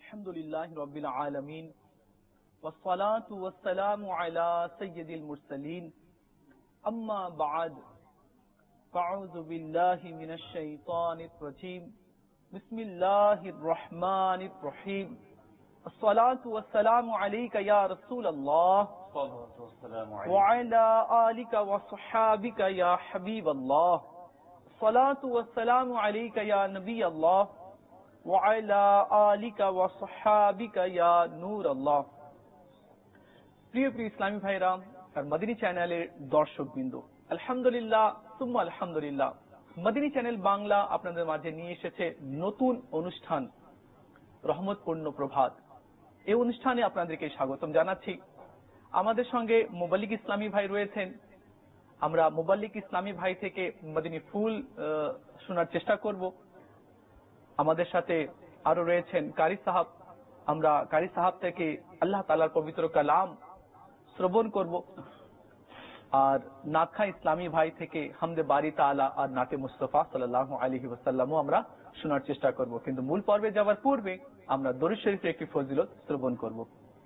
अल्हम्दुलिल्लाहि रब्बिल आलमीन वस्सलातु वस्सलामु अला सय्यिदिल मुरसलीन अम्मा बाद फ़अऊज़ु बिल्लाहि मिनश शैतानिर रजीम बिस्मिल्लाहिर रहमानिर रहीम अस्सलातु वस्सलामु अलैका या रसूलल्लाह व अला आलिका व सहाबिका या हबीबल्लाह अस्सलातु वस्सलामु अलैका या नबीयल्लाह व अला आलिका व सहाबिका या नूरल्लाह। প্রিয় ইসলামী ভাইরা আর মদিনী চ্যানেলের দর্শকবৃন্দ, আলহামদুলিল্লাহ সুম্মা আলহামদুলিল্লাহ, মদিনী চ্যানেল বাংলা আপনাদের মাঝে নিয়ে এসেছে নতুন অনুষ্ঠান রহমতপূর্ণ প্রভাত। এই অনুষ্ঠানে আপনাদেরকে স্বাগতম জানাচ্ছি। আমাদের সঙ্গে মোবাল্লিক ইসলামী ভাই রয়েছেন। আমরা মোবাল্লিক ইসলামী ভাই থেকে মদিনী ফুল শোনার চেষ্টা করব। আমাদের সাথে আরো রয়েছেন কারি সাহাব। আমরা কারি সাহাব থেকে আল্লাহ তাআলার পবিত্র কালাম শ্রবণ করব। আর নাথা ইসলামী ভাই থেকে হামদে বারি তাআলা আর নাতে মুস্তাফা সাল্লাল্লাহু আলাইহি ওয়াসাল্লামও আমরা শোনার চেষ্টা করব। কিন্তু মূল পর্বে যাওয়ার পূর্বে আমরা দরুদ শরীফের একটি ফজিলত শ্রবণ করব।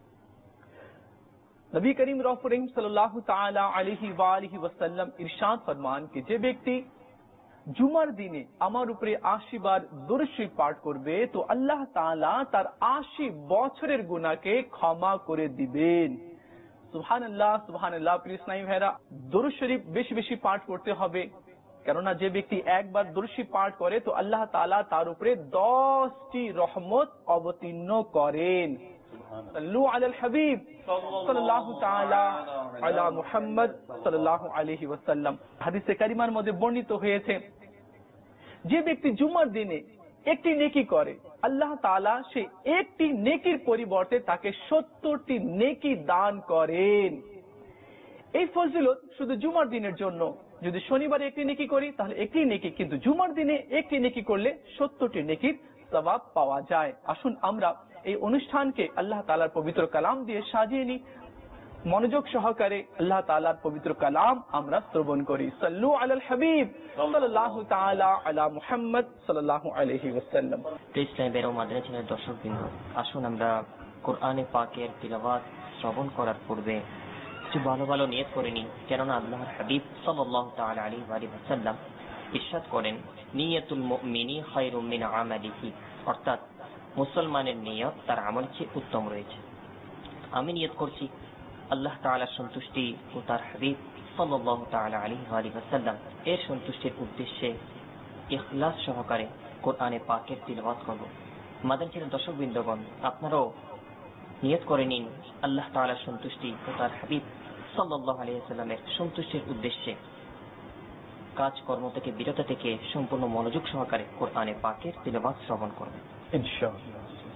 নবী করিম রসূল সাল্লাল্লাহু তাআলা আলাইহি ওয়া আলিহি ওয়াসাল্লাম ইরশাদ ফরমান कि যে ব্যক্তি জুমার দিনে আমার উপরে 80 বার দরুদ শরীফ পাঠ করবে তো আল্লাহ তাআলা তার 80 বছরের গুনাহকে ক্ষমা করে দিবেন। সুবহানাল্লাহ সুবহানাল্লাহ। প্রিয় ইসলামী ভাইরা, দরুদ শরীফ বেশি বেশি পাঠ করতে হবে, কেননা যে ব্যক্তি একবার দরুদ শরীফ পাঠ করে তো আল্লাহ তাআলা তার উপরে 10টি রহমত অবতীর্ণ করেন। সাল্লু আলাল হাবিব সাল্লাল্লাহু তাআলা আলা মুহাম্মদ সাল্লাল্লাহু আলাইহি ওয়াসাল্লাম। হাদিসে কারিমার মধ্যে বর্ণিত হয়েছে, যে ব্যক্তি জুমার দিনে একটি নেকি করে আল্লাহ তাআলা সেই একটি নেকির পরিবর্তে তাকে 70টি নেকি দান করেন। এই ফজিলত শুধু জুমার দিনের জন্য। যদি শনিবারে একটি নেকি করি তাহলে একটি নেকি, কিন্তু জুমার দিনে একটি নেকি করলে 70টি নেকির সওয়াব পাওয়া যায়। আসুন আমরা এই অনুষ্ঠানকে আল্লাহ তাআলার পবিত্র কালাম দিয়ে সাজিয়ে নিই। মনোযোগ সহকারে আল্লাহ তাআলার পবিত্র কালাম আমরা শ্রবণ করি। সাল্লু আলাল হাবিব সাল্লাল্লাহু তাআলা আলা মুহাম্মদ সাল্লাল্লাহু আলাইহি ওয়াসাল্লাম। ইসলামের ও মাদ্রাসা চ্যানেলের দর্শকবৃন্দ, আসুন আমরা কোরআনে পাকের তিলাওয়াত শ্রবণ করার পূর্বে কিছু ভালো ভালো নিয়ত করে নিই, কেননা আল্লাহর হাবিব সাল্লাল্লাহু তাআলা আলাইহি ওয়াসাল্লাম ইরশাদ করেন, নিয়াতুল মুমিনি খায়রুম মিন আমালিহি, অর্থাৎ মুসলমানের নিয়ত তার আমল চেয়ে উত্তম রয়েছে। আমি নিয়ত করছি আল্লাহ তাআলার সন্তুষ্টি ও তার হাবিব সাল্লাল্লাহু তাআলা আলাইহি ওয়াসাল্লাম এর সন্তুষ্টির উদ্দেশ্যে ইখলাস সহকারে কোরআনে পাকের তিলাওয়াত করব। মাদানী চ্যানেলের দর্শকবৃন্দগণ, আপনারাও নিয়ত করে নিন আল্লাহ তাআলার সন্তুষ্টি ও তার হাবিব সাল্লাল্লাহু আলাইহি ওয়াসাল্লামের সন্তুষ্টির উদ্দেশ্যে কাজকর্ম থেকে বিরত থেকে সম্পূর্ণ মনোযোগ সহকারে কোরআনে পাকের তিলাওয়াত শ্রবণ করবেন ইনশাআল্লাহ।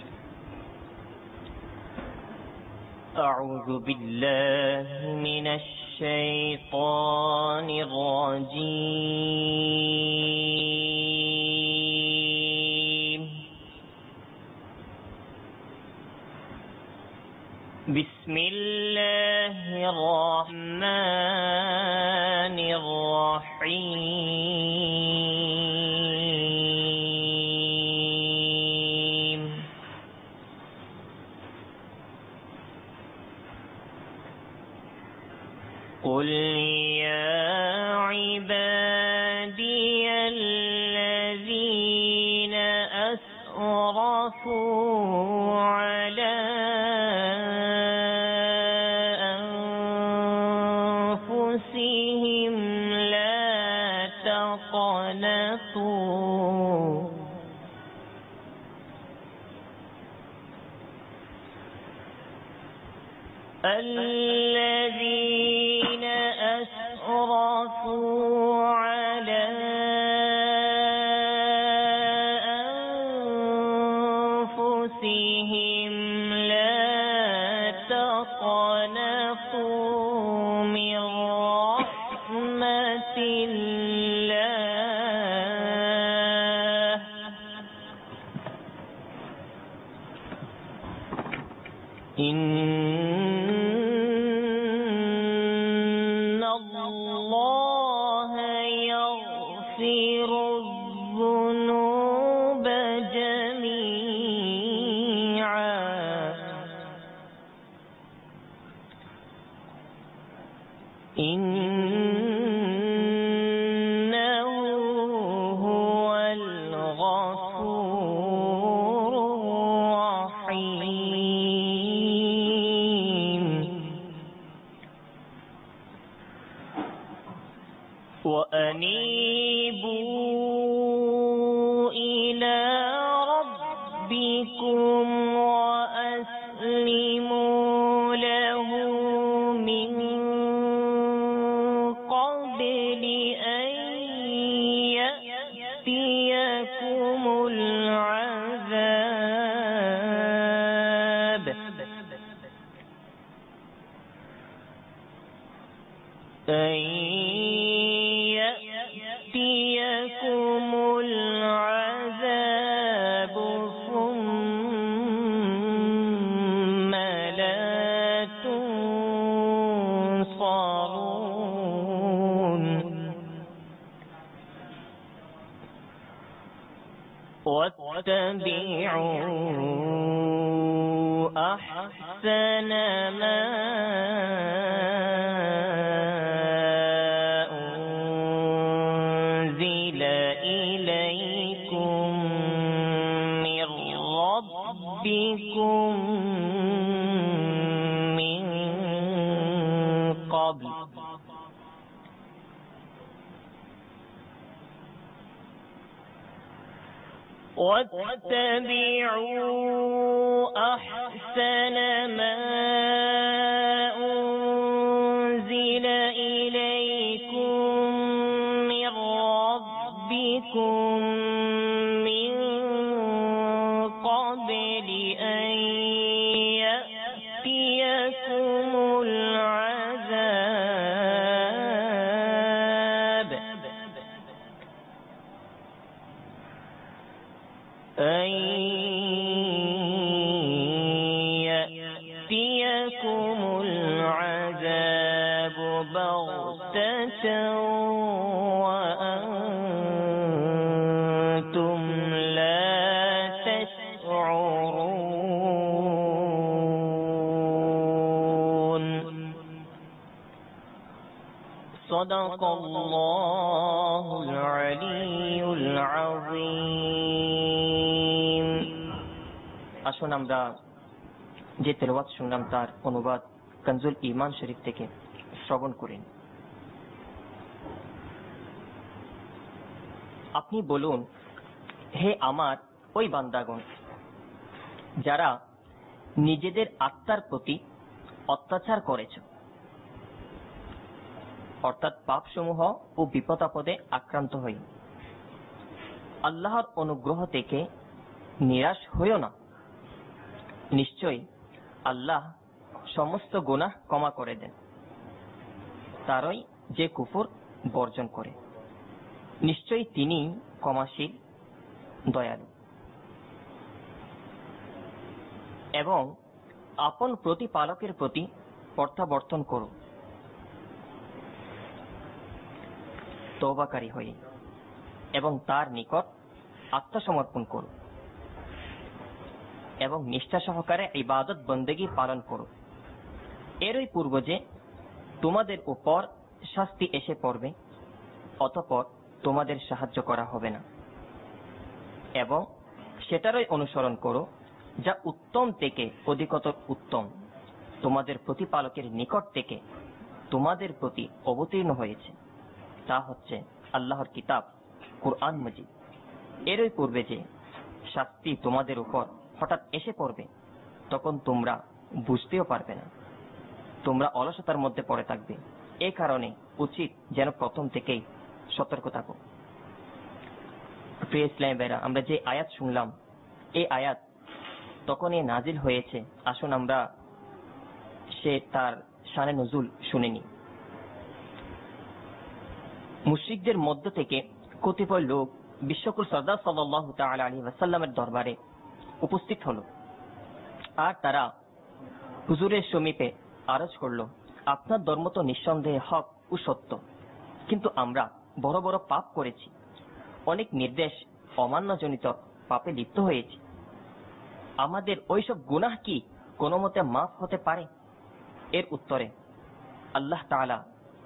أعوذ بالله من الشيطان الرجيم. بسم الله الرحمن الرحيم. قل يا عبادي الذين أسرفوا على أنفسهم لا تقنطوا الذين أسرفوا على أنفسهم لا تقنطوا من رحمة الله إن الله يغفر الذنوب جميعا إنه هو الغفور الرحيم وأنيبوا إلى ربكم وأسلموا له من قبل أن يأتيكم العذاب ثم لا تنصرون واتبعوا أحسن ما أنزل إليكم من ربكم من قبل واتبعوا أحسن ما أنزل إليكم من ربكم من قبل أن يأتيكم العذاب بغتة وأنتم لا تشعرون صدق الله العلي العظيم আসুন আমরা যে তেলাওয়াত শুনলাম তার অনুবাদ কনজুল ঈমান শরীফ থেকে শ্রবণ করেন। আপনি বলুন, হে আমার ওই বান্দাগণ যারা নিজেদের আত্মার প্রতি অত্যাচার করেছ, অর্থাৎ পাপসমূহ ও বিপদাপদে আক্রান্ত হই, আল্লাহর অনুগ্রহ থেকে নিরাশ হইও না। নিশ্চয়ই আল্লাহ সমস্ত গুনাহ ক্ষমা করে দেন, তারই যে কুফর বর্জন করে। নিশ্চয়ই তিনি ক্ষমাশীল, দয়ালু। এবং আপন প্রতিপালকের প্রতি প্রত্যাবর্তন করো, তওবাকারী হয়ে, এবং তার নিকট আত্মসমর্পণ করো এবং নিষ্ঠা সহকারে ইবাদত বন্দেগী পালন করো। এরই পূর্ব যে তোমাদের উপর শাস্তি এসে পড়বে, অতঃপর তোমাদের সাহায্য করা হবে না, এবং সেটারই অনুসরণ করো যা উত্তম থেকে অধিকতর উত্তম তোমাদের প্রতিপালকের নিকট থেকে তোমাদের প্রতি অবতীর্ণ হয়েছে, তা হচ্ছে আল্লাহর কিতাব কুরআন মজিদ। এরই পূর্বে যে শাস্তি তোমাদের উপর হঠাৎ এসে পড়বে, তখন তোমরা বুঝতেও পারবে না, তোমরা অলসতার মধ্যে পড়ে থাকবে। এ কারণে উচিত যেন প্রথম থেকেই সতর্ক থাকো। প্রিয় ইসলামী ভাইরা, আমরা যে আয়াত শুনলাম, এই আয়াত তখনই নাজিল হয়েছে। আসুন আমরা তার শানে নুজুল শুনে নিই। মুশরিকদের মধ্য থেকে কতিপয় লোক বিশ্বকুল সরদার সাল্লাল্লাহু তাআলা আলাইহি ওয়াসাল্লামের দরবারে উপস্থিত হলো, আর তারা হুজুরের সমীপে আরজ করলো, আপনার ধর্ম তো নিঃসন্দেহে হক ও সত্য, কিন্তু আমরা বড় বড় পাপ করেছি, অনেক নির্দেশ অমান্যজনিত পাপে লিপ্ত হয়েছি। আমাদের ওইসব গুনাহ কি কোনো মতে মাফ হতে পারে? এর উত্তরে আল্লাহ তাআলা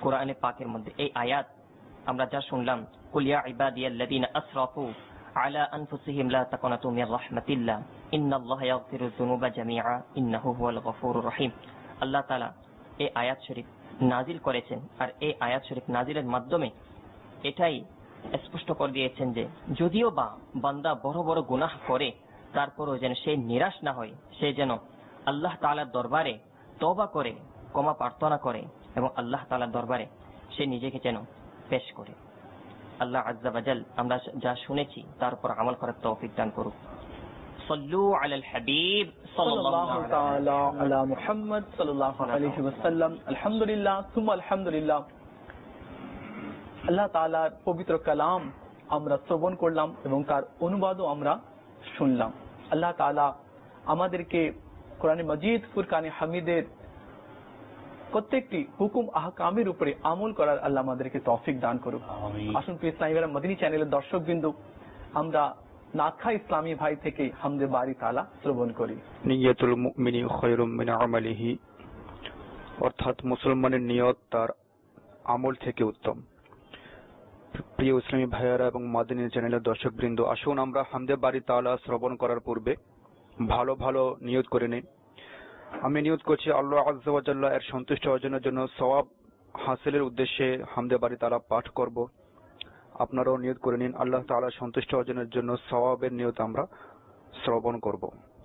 কোরআনে পাকের মধ্যে এই আয়াত আমরা যা শুনলাম, কুল ইয়া ইবাদিয়াল্লাযীনা আসরাফু আলা আনফুসিহিম লা তাকুনাতু মির রাহমাতিল্লাহ ইন্নাল্লাহা ইয়াগফিরুয যুনুবা জামিআ ইন্নাহু হুয়াল গফুরুর রহিম। আল্লাহ তাআলা এই আয়াত শরীফ নাজিল করেছেন, আর এই আয়াত শরীফ নাজিলের মাধ্যমে এটাই স্পষ্ট করে দিয়েছেন যে যদিও বা বান্দা বড় বড় গুনাহ করে, তারপরও যেন সে নিরাশ না হয়, সে যেন আল্লাহ তাআলার দরবারে তওবা করে, ক্ষমা প্রার্থনা করে এবং আল্লাহ তাআলার দরবারে সে নিজেকে যেন পেশ করে। আল্লাহ আজ্জা ওয়া জাল আমরা যা শুনেছি তার উপর আমল করার তৌফিক দান করুক। সাল্লু আলাল হাবিব সাল্লাল্লাহু তাআলা আলা মুহাম্মদ সাল্লাল্লাহু আলাইহি ওয়াসাল্লাম। আলহামদুলিল্লাহ সুম্মা আলহামদুলিল্লাহ। আল্লাহ তাআলার পবিত্র কালাম আমরা শ্রবণ করলাম এবং তার অনুবাদও আমরা শুনলাম। আল্লাহ তাআলা আমাদেরকে কোরআনে মাজিদ, ফুরকানে হামিদের প্রত্যেকটি হুকুম আহকামের উপরে আমল করার আল্লাহ আমাদেরকে তৌফিক দান করুক। আসুন প্রিয় ইসলামী মদিনী চ্যানেলের দর্শকবৃন্দ, আমরা নাখা ইসলামী ভাই থেকে হামদে বারি তাআলা শ্রবণ করি। নিয়তুল মুমিনি খায়রুম মিন আমালিহি, অর্থাৎ মুসলমানের নিয়ত তার আমল থেকে উত্তম। প্রিয় ইসলামী ভাইয়ারা এবং মাদিনী চ্যানেলের দর্শকবৃন্দ, আসুন আমরা হামদে বারি তাআলা শ্রবণ করার পূর্বে ভালো ভালো নিয়ত করে নিই। আমি নিয়ত করছি আল্লাহ আযজা ওয়া জাল্লা এর সন্তুষ্টি অর্জনের জন্য সওয়াব হাসিলের উদ্দেশ্যে হামদে বারি তাআলা পাঠ করব। আপনারাও নিয়ত করে নিন, আল্লাহ তাআলার সন্তুষ্টি অর্জনের জন্য সওয়াবের নিয়ত আমরা শ্রবণ করব।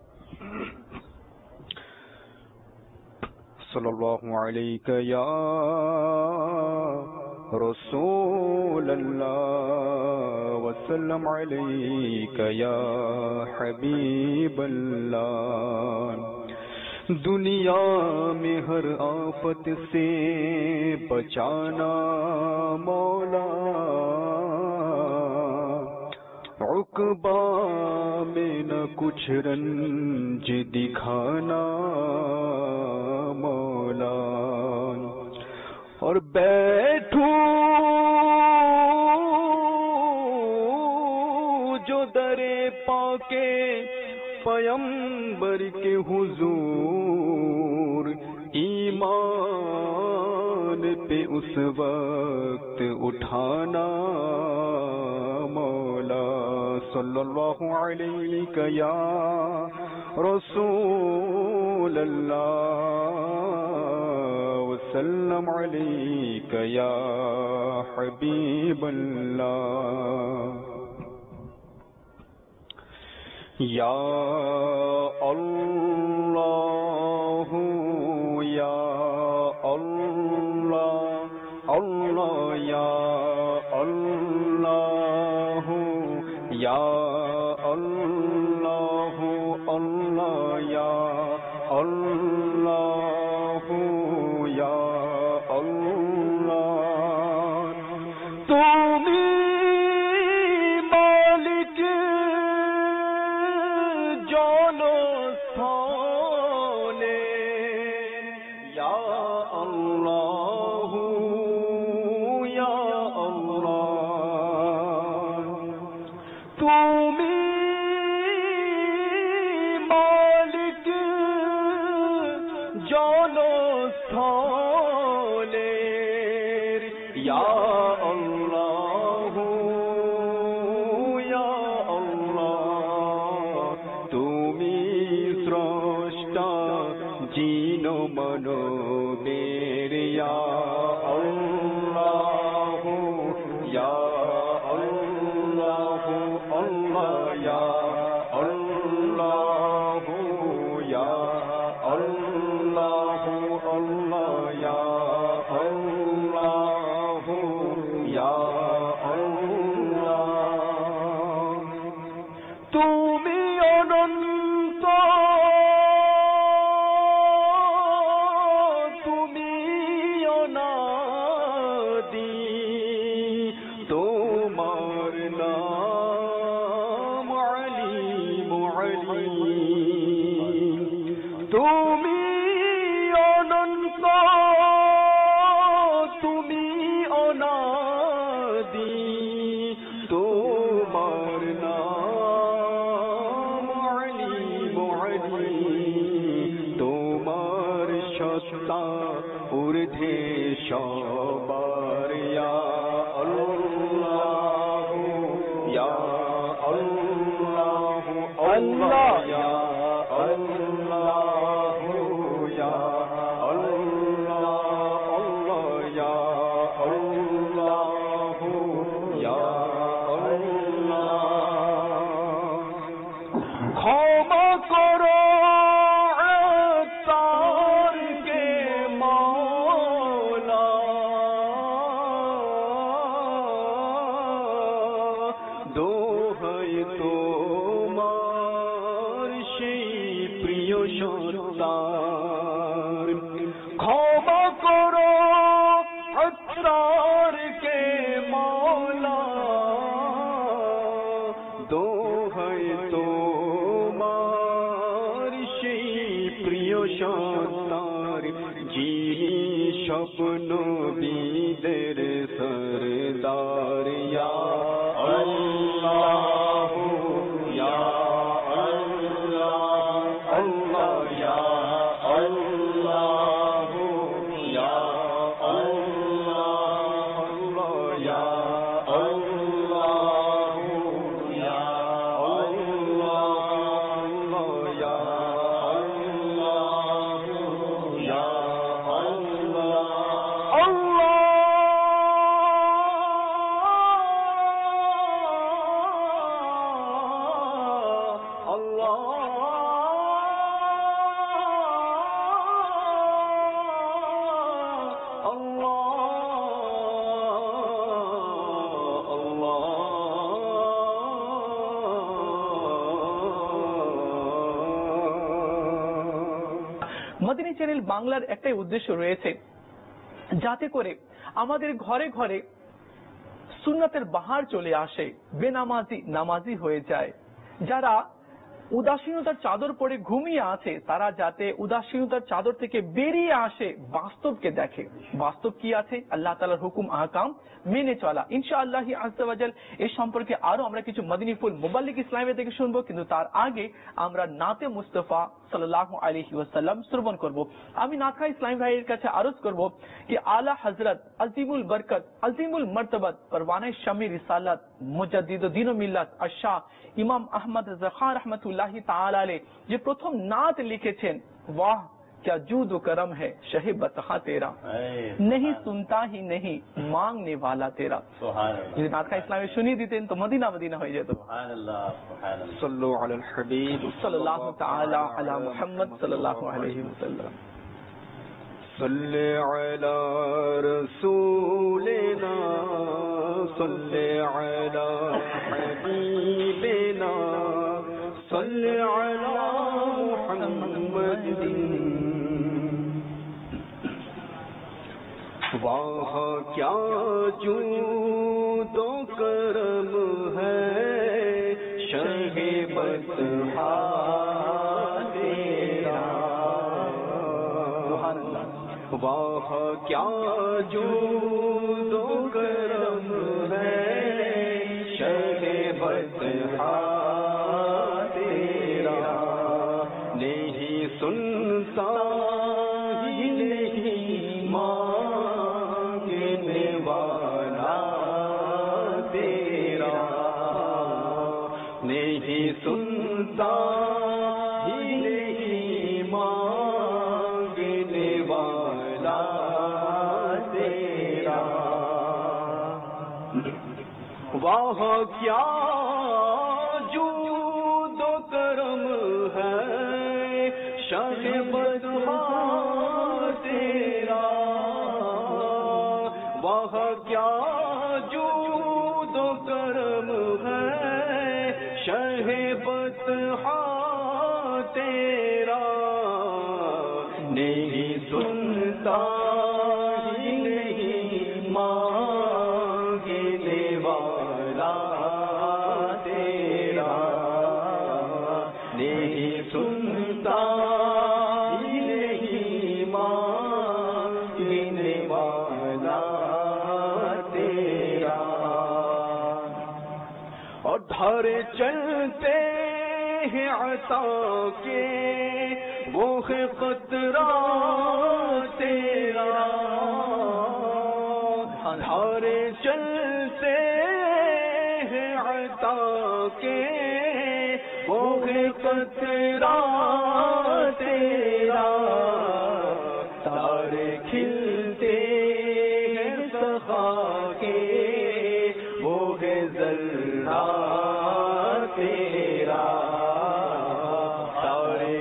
সাল্লাল্লাহু আলাইকা ইয়া রাসূলুল্লাহ ওয়া সাল্লাম আলাইকা ইয়া হাবিবাল্লাহ। दुनिया में हर आफत से बचाना मौला, उक़बा में न कुछ रंज दिखाना मौला, और बैठूं जो दरे पाके पैगंबर के हुजूर, ईमान पे उस वक्त उठाना मौला। सल्लल्लाहु अलैका या रसूलल्लाह वसल्लम अलैका या हबीबल्लाह। या अल्लाह या अल्लाह अल्लाह या अल्लाह या अल्लाह अल्लाह या अल्लाह या अल्लाह। तुमी मालिक जानो स्थाने, या अल्लाह या अल्लाह। तुमी मालिक जानो स्थाने, या अल्लाह या अल्लाह। तुमी स्रष्टा जीनो मनो मेरे, या अल्लाह या अल्लाह अल्लाह या अल्लाह या अल्लाह अल्लाह या अल्लाह या अल्लाह। तुमी अनंत, तुमी अनादि, तुम्हार नाम अलीम अलीम। तुमी अनंत, तुमी अनादि, तुम्हार नाम अलीम अलीम। तुम्हार সত্তা ঊর্ধ্বে সবার ইয়া আল্লাহ ইয়া আল্লাহ আল্লাহ ইয়া আল্লাহ ইয়া ক্ষমা করো আত্মারকে মওলা দোহাই তোমার সেই প্রিয় সত্তার ক্ষমা করো আত্মারকে মওলা দোহাই তোমার সেই প্রিয় সত্তার যিনি স্বপ্ন বিদের সরদার ইয়া আল্লাহ ইয়া আল্লাহ আল্লাহ ইয়া আল্লাহ ইয়া আল্লাহ ইয়া আল্লাহ ইয়া মদিনী চ্যানেল বাংলার একটাই উদ্দেশ্য রয়েছে, যাতে করে আমাদের ঘরে ঘরে সুন্নাতের বাহার চলে আসে, বেনামাজি নামাজি হয়ে যায়। যারা উদাসীনতার চাদর পরে ঘুমিয়ে আছে তারা যাতে উদাসীনতার চাদর থেকে বেরিয়ে আসে, বাস্তবকে দেখে। বাস্তব কি আছে? আল্লাহ তাআলার হুকুম আহকাম মেনে চলা। ইনশাআল্লাহ আযজা ওয়া জাল এই সম্পর্কে আরো আমরা কিছু মদিনী ফুল মুবাল্লিগ ইসলামিয়া থেকে শুনবো, কিন্তু তার আগে আমরা নাতে মুস্তাফা সাল্লাল্লাহু আলাইহি ওয়াসাল্লাম শ্রবণ করব। আমি নাথা ইসলামী ভাইয়ের কাছে আরজ করব कि आला हजरत अजीमुल बरकत अजीमुल मर्तबत परवाने शमी रिसालत मुजद्दिद दीन मिल्लत अशाह इमाम अहमद रज़ा खान रहमतुल्लाहि ताला अलैह যে প্রথম नात लिखेছেন, वाह क्या जूद करम है शहे बतहा तेरा, नहीं सुनता ही नहीं मांगने वाला तेरा। যদি নাথা ইসলামে শুনিয়ে দিতেন তো মদিনা মদিনা হয়ে যেত। সুবহানাল্লাহ সুবহানাল্লাহ। সাল্লু আলাল হাবিব সাল্লাল্লাহু তাআলা আলা মুহাম্মদ সাল্লাল্লাহু আলাইহি ওয়াসাল্লাম। صلي على رسولنا صلي على حبيبنا صلي على محمد वाह क्या जूद व करम है शहे बतहा वाह क्या जूद व करम है शहे बतहा तेरा, नहीं सुनता ही नहीं मांगने वाला तेरा, नहीं सुनता ही नहीं मांगने वाला तेरा। वाह क्या जूद व करम है शाहे बतहा तेरा, वाह क्या जूद व करम है शाहे बतहा तेरा, नहीं सुनता ही नहीं मांगने वाला तेरा, नहीं सुनता ही नहीं मांगने वाला तेरा। और धारे चलते हैं अता के वो है कतरा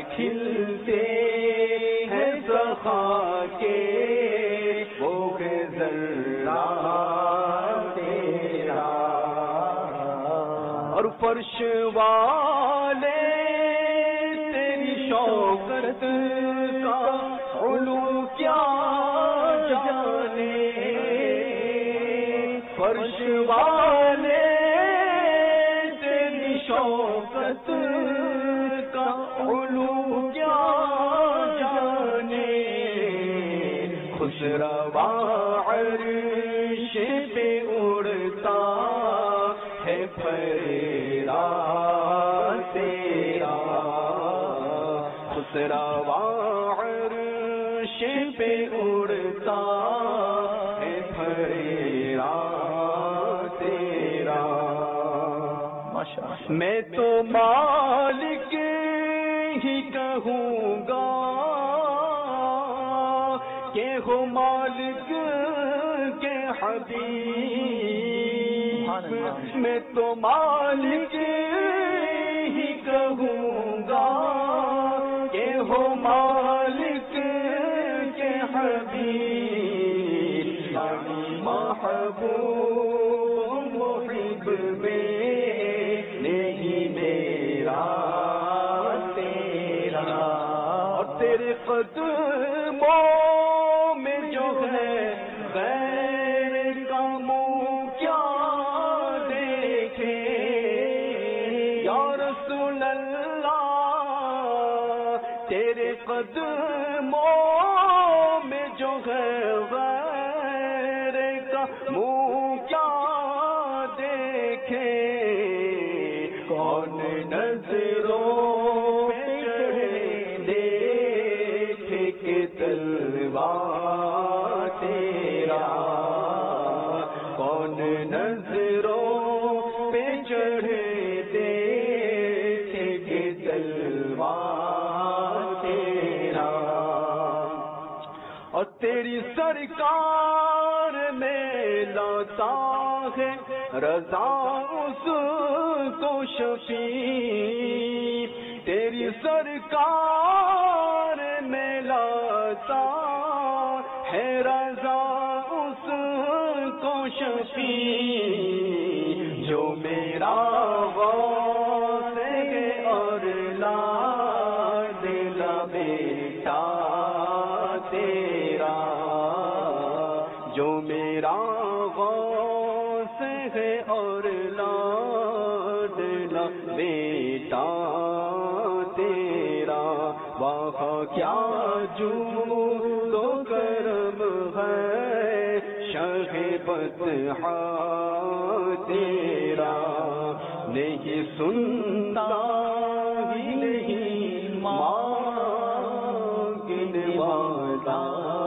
खिलते हैं सखा के वो है जर्रा तेरा। और फर्श वाले तेरी शौकत का उलू क्या जाने, फर्श वाले तेरी शौकत का उलू क्या जाने। खुशरवा अर्श पे उड़ता है फरेरा तेरा, खुशरवा अर्श पे उड़ता है फरेरा तेरा। मैं तो मालिक ही कहूँगा के हो मालिक के हबीब। मैं तो मालिक ही कहूँगा के हो मालिक के हबीब। यानी महबूब मुहिब में नहीं मेरा तेरा। और तेरे कदमों में जो है गैर का मुँह क्या देखे। या रसूल अल्लाह तेरे कदमों में जो है गैर का मुँह क्या देखे। कौन नजरों पे देखे के तलवार तेरा। कौन नजरों पे चढ़े देखे के तलवार तेरा। और तेरी सरकार में लाता है रजा उसको शफी। तेरी सरकार में लाता है रजा उसको शफी। जो मेरा गौस है और ला दिला बेटा तेरा। जो मेरा गौस है और लाडला बेटा तेरा। वहाँ क्या जूदो करम है शाहे बतहा तेरा। नहीं सुनता ही नहीं मांगने वाला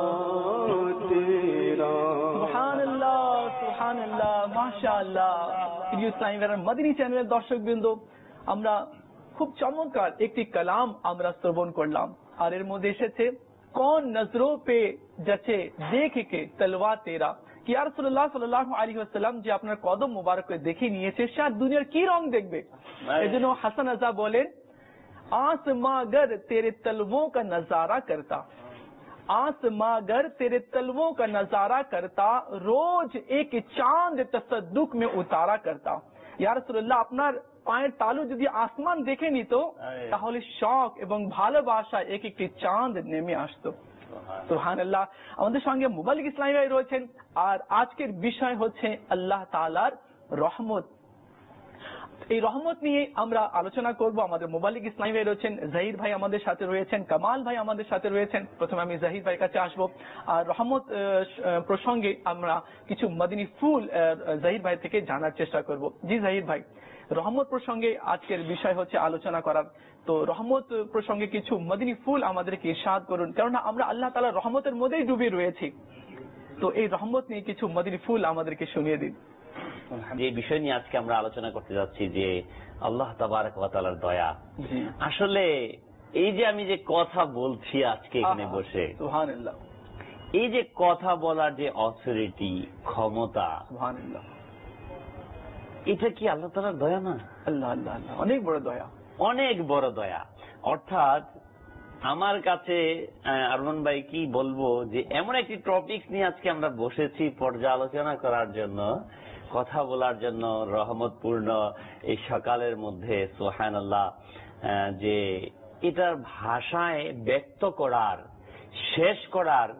तेरा। সুবহানাল্লাহ, মাশাআল্লাহ। প্রিয় ইসলামী ভাইয়েরা, মদিনী চ্যানেলের দর্শকবৃন্দ, আমরা খুব চমৎকার একটি কালাম আমরা শ্রবণ করলাম। আর এর মধ্যে এসেছে কোন নজরোं पे जचे देख के तलवा तेरा। কি ইয়া রাসূলুল্লাহ সাল্লাল্লাহু আলাইহি ওয়াসাল্লাম যে আপনার কদম মোবারককে দেখে নিয়েছে, সে আর দুনিয়ার কি রং দেখবে। এজন্য হাসান আযা বলেন, आसमां गर तेरे तलवों का नजारा करता, आसमां गर तेरे तलवों का नजारा करता, रोज एक चांद तसद्दुक में उतारा करता। ইয়া রাসূলুল্লাহ, আপনার পায়ের তালু যদি আসমান দেখে নিত তাহলে শখ এবং ভালোবাসা এক একটি চাঁদ নেমে আসতো। সুবহানাল্লাহ। আমাদের সঙ্গে মুবাল্লিগ ইসলামী ভাই রয়েছেন, আর আজকের বিষয় হচ্ছে আল্লাহ তাআলার রহমত। এই রহমত নিয়ে আমরা আলোচনা করব। আমাদের মুবাল্লিগ ইসলামী ভাই রয়েছেন, জাহির ভাই আমাদের সাথে রয়েছেন, কামাল ভাই আমাদের সাথে রয়েছেন। প্রথমে আমি জাহির ভাইয়ের কাছে আসবো, আর রহমত প্রসঙ্গে আমরা কিছু মদিনী ফুল জাহির ভাই থেকে জানার চেষ্টা করব। জি জাহির ভাই, রহমত প্রসঙ্গে আজকের বিষয় হচ্ছে আলোচনা করার, তো রহমত প্রসঙ্গে কিছু মদিনী ফুল আমাদেরকে ইরশাদ করুন, কেননা আমরা আল্লাহ তাআলার রহমতের মধ্যেই ডুবে রয়েছি। তো এই রহমত নিয়ে কিছু মদিনী ফুল আমাদেরকে শুনিয়ে দিন। যে বিষয় নিয়ে আজকে আমরা আলোচনা করতে যাচ্ছি যে আল্লাহ তাবারক ওয়া তাআলার দয়া। আসলে এই যে আমি যে কথা বলছি আজকে এখানে বসে, সুবহানাল্লাহ, এই যে কথা বলার যে অথরিটি, ক্ষমতা, সুবহানাল্লাহ, এটা কি আল্লাহ তাআলার দয়া না? আল্লাহ আল্লাহ আল্লাহ, অনেক বড় দয়া, অনেক বড় দয়া। অর্থাৎ আমার কাছে আরমান ভাই কি বলবো, যে এমন একটি টপিক নিয়ে আজকে আমরা বসেছি পর্যালোচনা করার জন্য, কথা বলার জন্য, রহমতপূর্ণ এই সকালের মধ্যে, সুবহানাল্লাহ, যে এটার ভাষায় ব্যক্ত করার, শেষ করার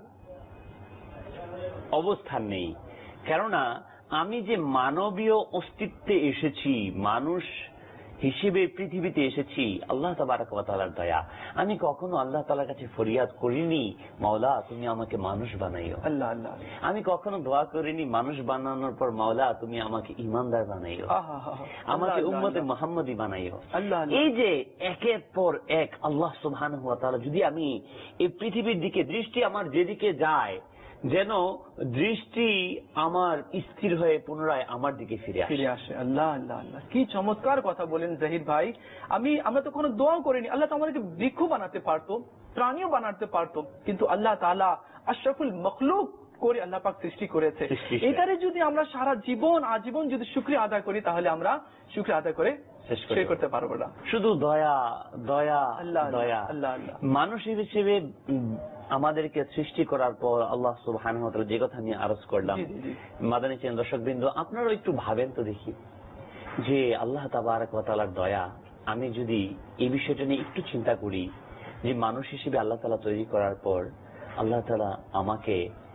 অবস্থান নেই। কেননা আমি যে মানবীয় অস্তিত্বে এসেছি, মানুষ হিসেবে পৃথিবীতে এসেছি আল্লাহ তাবারক ওয়া তাআলার দয়া। আমি কখনো আল্লাহ তাআলার কাছে ফরিয়াদ করিনি, মাওলা তুমি আমাকে মানুষ বানাইও। আল্লাহ আল্লাহ। আমি কখনো দোয়া করিনি, মানুষ বানানোর পর মাওলা তুমি আমাকে ঈমানদার বানাইও, আমাকে উম্মতে মুহাম্মদী বানাইও। এই যে একের পর এক আল্লাহ সুবহানাহু ওয়া তাআলা, যদি আমি এই পৃথিবীর দিকে দৃষ্টি আমার যেদিকে যায়, যেন দৃষ্টি আমার স্থির হয়ে পুনরায় আমার দিকে ফিরে আসে। আল্লাহ আল্লাহ আল্লাহ, কি চমৎকার কথা বলেন জাহিদ ভাই। আমরা তো কোনো দোয়া করিনি, আল্লাহ তো আমাদেরকে বৃক্ষ বানাতে পারতো, প্রাণীও বানাতে পারতো, কিন্তু আল্লাহ তাআলা আশরাফুল মখলুক করে আল্লাহ পাক সৃষ্টি করেছে। এটারে যদি আমরা সারা জীবন আজীবন যদি শুকরিয়া আদায় করি, তাহলে আমরা শুকরিয়া আদায় করে শেষ করতে পারবো না। শুধু দয়া দয়া দয়া। মানুষ হিসেবে আমাদেরকে সৃষ্টি করার পর আল্লাহ সুবহানাহু ওয়া তাআলা যে কথা নিয়ে আরজ করলাম, মাদানী চ্যানেল দর্শকবৃন্দ, আপনারা একটু ভাবেন তো দেখি, যে আল্লাহ তাবারক ওয়া তাআলার দয়া, আমি যদি এই বিষয়টা নিয়ে একটু চিন্তা করি, যে মানুষ হিসেবে আল্লাহ তাআলা তৈরি করার পর আল্লাহ তাআলা আমাকে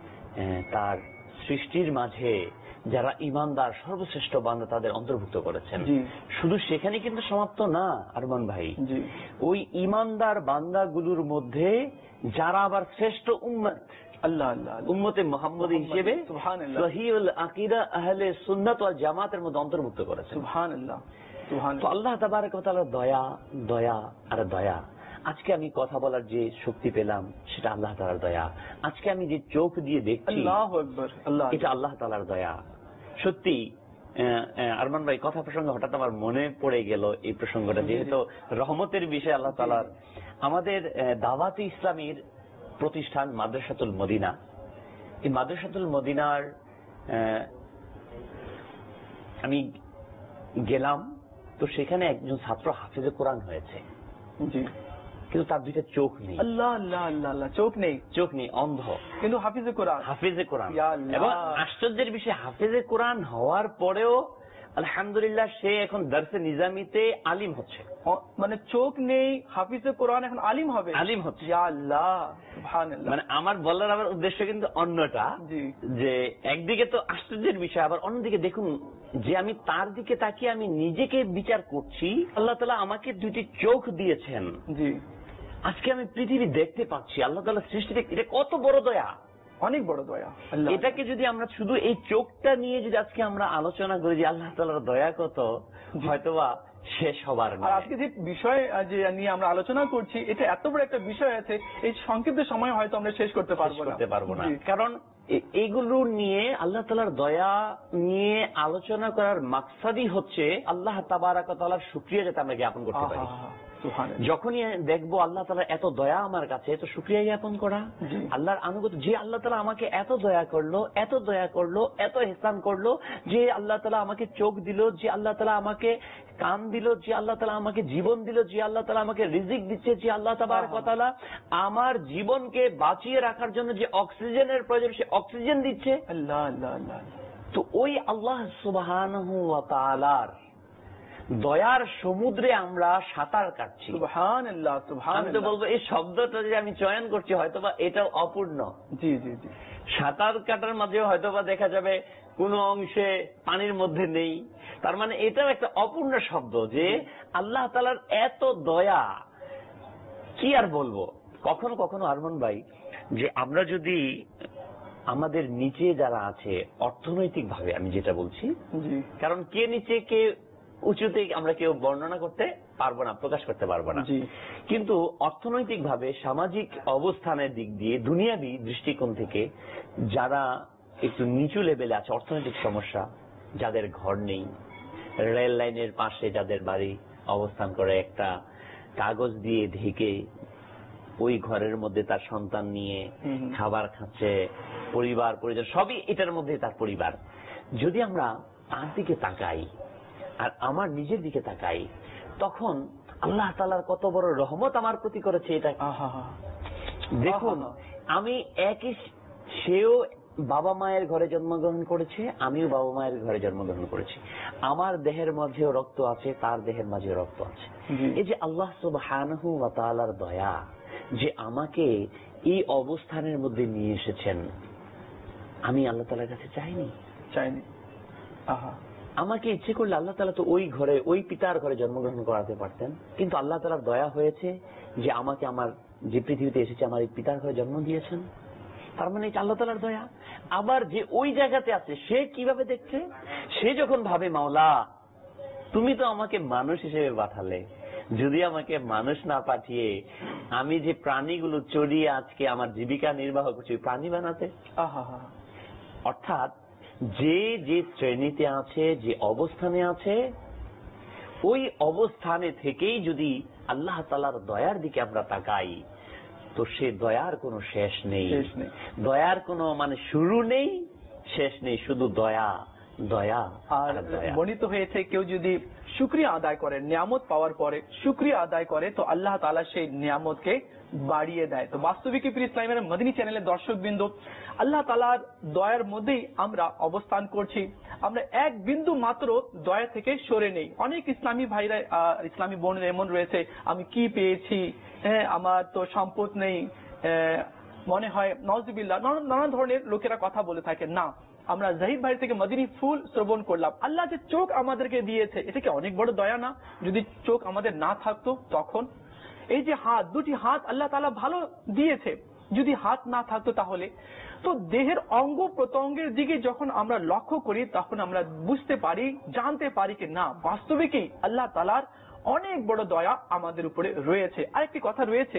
তার সৃষ্টির মাঝে যারা ঈমানদার সর্বশ্রেষ্ঠ বান্দা তাদের অন্তর্ভুক্ত করেছেন। শুধু সেখানে কিন্তু সমাপ্ত না আরমান ভাই, ওই ঈমানদার বান্দাগুলোর মধ্যে যারা আবার শ্রেষ্ঠ উম্মত, আল্লাহ আল্লাহ, উম্মতে মুহাম্মদী হিসেবে সহিহুল আকীদা আহলে সুন্নাত ওয়াল জামাতের মধ্যে অন্তর্ভুক্ত করেছেন। সুবহানাল্লাহ সুবহানাল্লাহ। তো আল্লাহ তাবারক ওয়া তাআলার দয়া দয়া আর দয়া। আজকে আমি কথা বলার যে শক্তি পেলাম সেটা আল্লাহ তাআলার দয়া। আজকে আমি যে চোখ দিয়ে দেখছি, আল্লাহু আকবার, আল্লাহ, এটা আল্লাহ তাআলার দয়া। সত্যি আরমান ভাই, কথা প্রসঙ্গে হঠাৎ আমার মনে পড়ে গেল এই প্রসঙ্গটা, যেহেতু রহমতের বিষয় আল্লাহ তাআলার। আমাদের দাওয়াতে ইসলামীর প্রতিষ্ঠান মাদ্রাসাতুল মদিনা, এই মাদ্রাসাতুল মদিনার আমি গেলাম, তো সেখানে একজন ছাত্র হাফেজে কোরআন হয়েছে, কিন্তু তার দুইটা চোখ নেই। আল্লাহ আল্লাহ আল্লাহ, চোখ নেই, চোখ নেই, অন্ধ, কিন্তু হাফিজে কোরআন, হাফিজে কোরআন। এবং আশ্চর্যের বিষয়, হাফিজে কোরআন হওয়ার পরেও আলহামদুলিল্লাহ সে এখন দারসে নিজামিতে আলিম হচ্ছে। মানে চোখ নেই, হাফিজে কোরআন, এখন আলিম হবে, আলিম হচ্ছে। ইয়া আল্লাহ সুবহানাল্লাহ। মানে আমার বলার আবার উদ্দেশ্য কিন্তু অন্যটা, যে একদিকে তো আশ্চর্যের বিষয়, আবার অন্যদিকে দেখুন যে আমি তার দিকে তাকিয়ে আমি নিজেকে বিচার করছি, আল্লাহ তাআলা আমাকে দুইটি চোখ দিয়েছেন। জি, আজকে আমি পৃথিবী দেখতে পাচ্ছি, আল্লাহ তাআলা সৃষ্টি দেখতে, এটা কত বড় দয়া, অনেক বড় দয়া। এটাকে যদি আমরা শুধু এই চোখটা নিয়ে যদি আজকে আমরা আলোচনা করি যে আল্লাহ তাআলার দয়া কত, হয়তোবা শেষ হবার না। আর আজকে যে বিষয় যে নিয়ে আমরা আলোচনা করছি, এটা এত বড় একটা বিষয় আছে, এই সংক্ষিপ্ত সময় হয়তো আমরা শেষ করতে পারবো না। কারণ এইগুলো নিয়ে আল্লাহ তাআলার দয়া নিয়ে আলোচনা করার মাকসাদই হচ্ছে আল্লাহ তাবারক ওয়া তাআলার শুকরিয়া যাতে আমরা জ্ঞাপন করতে পারি। যখনই দেখবো আল্লাহ তাআলার এত দয়া আমার কাছে, তো শুকরিয়া জ্ঞাপন করা, আল্লাহর আনুগত্য, যে আল্লাহ তাআলা আমাকে এত দয়া করলো, এত দয়া করলো, এত ইহসান করলো, যে আল্লাহ তাআলা আমাকে চোখ দিল, যে আল্লাহ তাআলা আমাকে কান দিল, যে আল্লাহ তাআলা আমাকে জীবন দিল, যে আল্লাহ তাআলা আমাকে রিজিক দিচ্ছে, যে আল্লাহ তাবারক ওয়া তাআলা আমার জীবনকে বাঁচিয়ে রাখার জন্য যে অক্সিজেনের প্রয়োজন সে অক্সিজেন দিচ্ছে। আল্লাহ আল্লাহ আল্লাহ। তো ওই আল্লাহ সুবহানাহু ওয়া তাআলার দয়ার সমুদ্রে আমরা সাঁতার কাটছি। সুবহানাল্লাহ সুবহানাল্লাহ। আমি তো বলবো এই শব্দটা যে আমি চয়ন করছি হয়তোবা এটাও অপূর্ণ। জি জি জি। সাঁতার কাটার মাঝে হয়তোবা দেখা যাবে কোনো অংশে পানির মধ্যে নেই, তার মানে এটাও একটা অপূর্ণ শব্দ, যে আল্লাহ তাআলার এত দয়া, কি আর বলবো। কখনো কখনো আরমান ভাই, যে আমরা যদি আমাদের নিচে যারা আছে অর্থনৈতিক ভাবে, আমি যেটা বলছি, কারণ কে নিচে কে উঁচুতে আমরা কেউ বর্ণনা করতে পারবো না, প্রকাশ করতে পারবো না, কিন্তু অর্থনৈতিক ভাবে সামাজিক অবস্থানের দিক দিয়ে দুনিয়াবি দৃষ্টিকোণ থেকে যারা একটু নিচু লেভেলে আছে, অর্থনৈতিক সমস্যা, যাদের ঘর নেই, রেল লাইনের পাশে যাদের বাড়ি অবস্থান করে, একটা কাগজ দিয়ে ঢেকে ওই ঘরের মধ্যে তার সন্তান নিয়ে খাবার খাচ্ছে, পরিবার পরিজন সবই এটার মধ্যে তার পরিবার। যদি আমরা তার দিকে তাকাই আর আমার নিজের দিকে তাকাই, তখন আল্লাহ তাআলার কত বড় রহমত আমার প্রতি করেছে এটা দেখুন। আমি সেও বাবা মায়ের ঘরে জন্মগ্রহণ করেছে, আমিও বাবা মায়ের ঘরে জন্মগ্রহণ করেছি। আমার দেহের মাঝেও রক্ত আছে, তার দেহের মাঝেও রক্ত আছে। এই যে আল্লাহ সুবহানাহু ওয়া তাআলার দয়া, যে আমাকে এই অবস্থানের মধ্যে নিয়ে এসেছেন, আমি আল্লাহ তাআলার কাছে চাইনি। আমাকে ইচ্ছে করলে আল্লাহ তাআলা তো ওই ঘরে, ওই পিতার ঘরে জন্মগ্রহণ করাতে পারতেন, কিন্তু আল্লাহ তাআলার দয়া হয়েছে যে আমাকে আমার যে পৃথিবীতে এসেছে আমার এই পিতার ঘরে জন্ম দিয়েছেন। তার মানে এটা আল্লাহ তাআলার দয়া। আবার যে ওই জায়গাতে আছে সে কিভাবে দেখছে, সে যখন ভাবে মাওলা তুমি তো আমাকে মানুষ হিসেবে পাঠালে, যদি আমাকে মানুষ না পাঠিয়ে আমি যে প্রাণীগুলো চড়িয়ে আজকে আমার জীবিকা নির্বাহ করছি প্রাণী বানাতে। অর্থাৎ যে যে শ্রেণীতে আছে, যে অবস্থানে আছে, ওই অবস্থানে থেকেই যদি আল্লাহ তাআলার দয়ার দিকে আমরা তাকাই তো সে দয়ার কোনো শেষ নেই, দয়ার কোনো মানে শুরু নেই, শেষ নেই, শুধু দয়া দয়া। আর বর্ণিত হয়েছে কেউ যদি শুকরিয়া আদায় করে, নিয়ামত পাওয়ার পরে শুকরিয়া আদায় করে তো আল্লাহ তাআলা সেই নিয়ামতকে বাড়িয়ে দেয়। তো বাস্তবিক পীর ইসলামের মদনী চ্যানেলের দর্শকবৃন্দ, আল্লাহ তাআলার দয়ার মধ্যেই আমরা অবস্থান করছি। আমরা এক বিন্দু মাত্র দয়া থেকে সরে নেই। অনেক ইসলামী ভাইরা, ইসলামী বোনেরা এমন রয়েছে, আমি কি পেয়েছি, আমার তো সম্পদ নেই, মনে হয় নাউজুবিল্লাহ, নানা ধরনের লোকেরা কথা বলে থাকে। না, আমরা জাহিদ ভাই থেকে মদিনী ফুল শ্রবণ করলাম। আল্লাহ যে চোখ আমাদেরকে দিয়েছে এটা কি অনেক বড় দয়া না? যদি চোখ আমাদের না থাকতো তখন? এই যে হাত, দুটি হাত আল্লাহ তাআলা ভালো দিয়েছে, যদি হাত না থাকতো তাহলে? তো দেহের অঙ্গ প্রত্যঙ্গের দিকে যখন আমরা লক্ষ্য করি তখন আমরা বুঝতে পারি, জানতে পারি কি না বাস্তবিকই আল্লাহ তাআলার অনেক বড় দয়া আমাদের উপরে রয়েছে। আরেকটি কথা রয়েছে,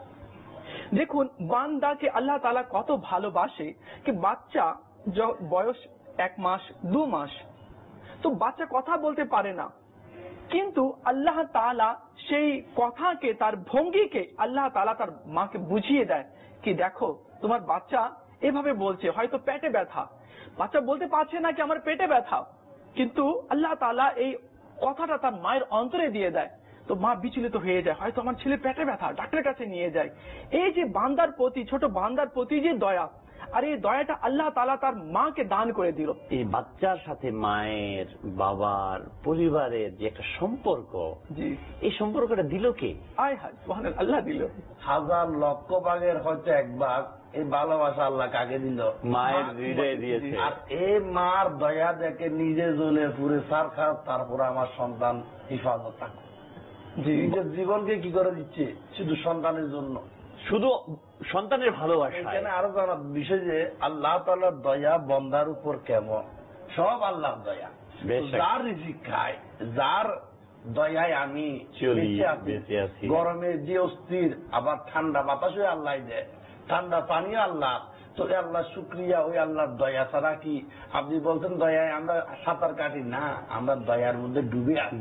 দেখুন বান্দাকে আল্লাহ তাআলা কত ভালোবাসে কি বাচ্চা বয়স 1 মাস 2 মাস, তো বাচ্চা কথা বলতে পারে না, কিন্তু আল্লাহ তাআলা সেই কথাকে, তার ভঙ্গিকে আল্লাহ তাআলা তার মাকে বুঝিয়ে দেয় কি দেখো তোমার বাচ্চা এভাবে বলছে, হয়তো পেটে ব্যথা, বাচ্চা বলতে পারছে না কি আমার পেটে ব্যথা, কিন্তু আল্লাহ তাআলা এই কথাটা তার মায়ের অন্তরে দিয়ে দেয়। তো মা বিচলিত হয়ে যায়, হয়তো আমার ছেলে পেটে ব্যথা, ডাক্তারের কাছে নিয়ে যায়। এই যে বান্দার প্রতি, ছোট বান্দার প্রতি যে দয়া, আর এই দয়াটা আল্লাহ তাআলা তার মাকে দান করে দিল। এই বাচ্চার সাথে মায়ের, বাবার, পরিবারের যে একটা সম্পর্ক, জি, এই সম্পর্কটা দিল কে? আল্লাহ দিল। 1000 লক্ষ ভাগের হয়তো 1 ভাগ এই ভালোবাসা আল্লাহ কাকে দিল? মায়ের হৃদয়ে দিয়েছে। আর এই মার দয়া দেখে নিজে জ্বলে পুরে সার খাও, তারপরে আমার সন্তান হিফাজত থাকবে। নিজের জীবনকে কি করে দিচ্ছে শুধু সন্তানের জন্য, শুধু সন্তানের ভালোবাসা। এখানে আরো জানার বিষয় যে আল্লাহ তাআলার দয়া বান্দার উপর কেমন, সব আল্লাহর দয়া। যার রিজিক খায়, যার দয়ায় আমি বেঁচে আছি, গরমে যে অস্থির, আবার ঠান্ডা বাতাসও আল্লাহ দেয়, ঠান্ডা পানিও আল্লাহ। তো আল্লাহ শুকরিয়া, ওই আল্লাহর দয়া ছাড়া কি আপনি বলছেন দয়ায় আমরা সাঁতার কাটি না, আমরা দয়ার মধ্যে ডুবে আছি।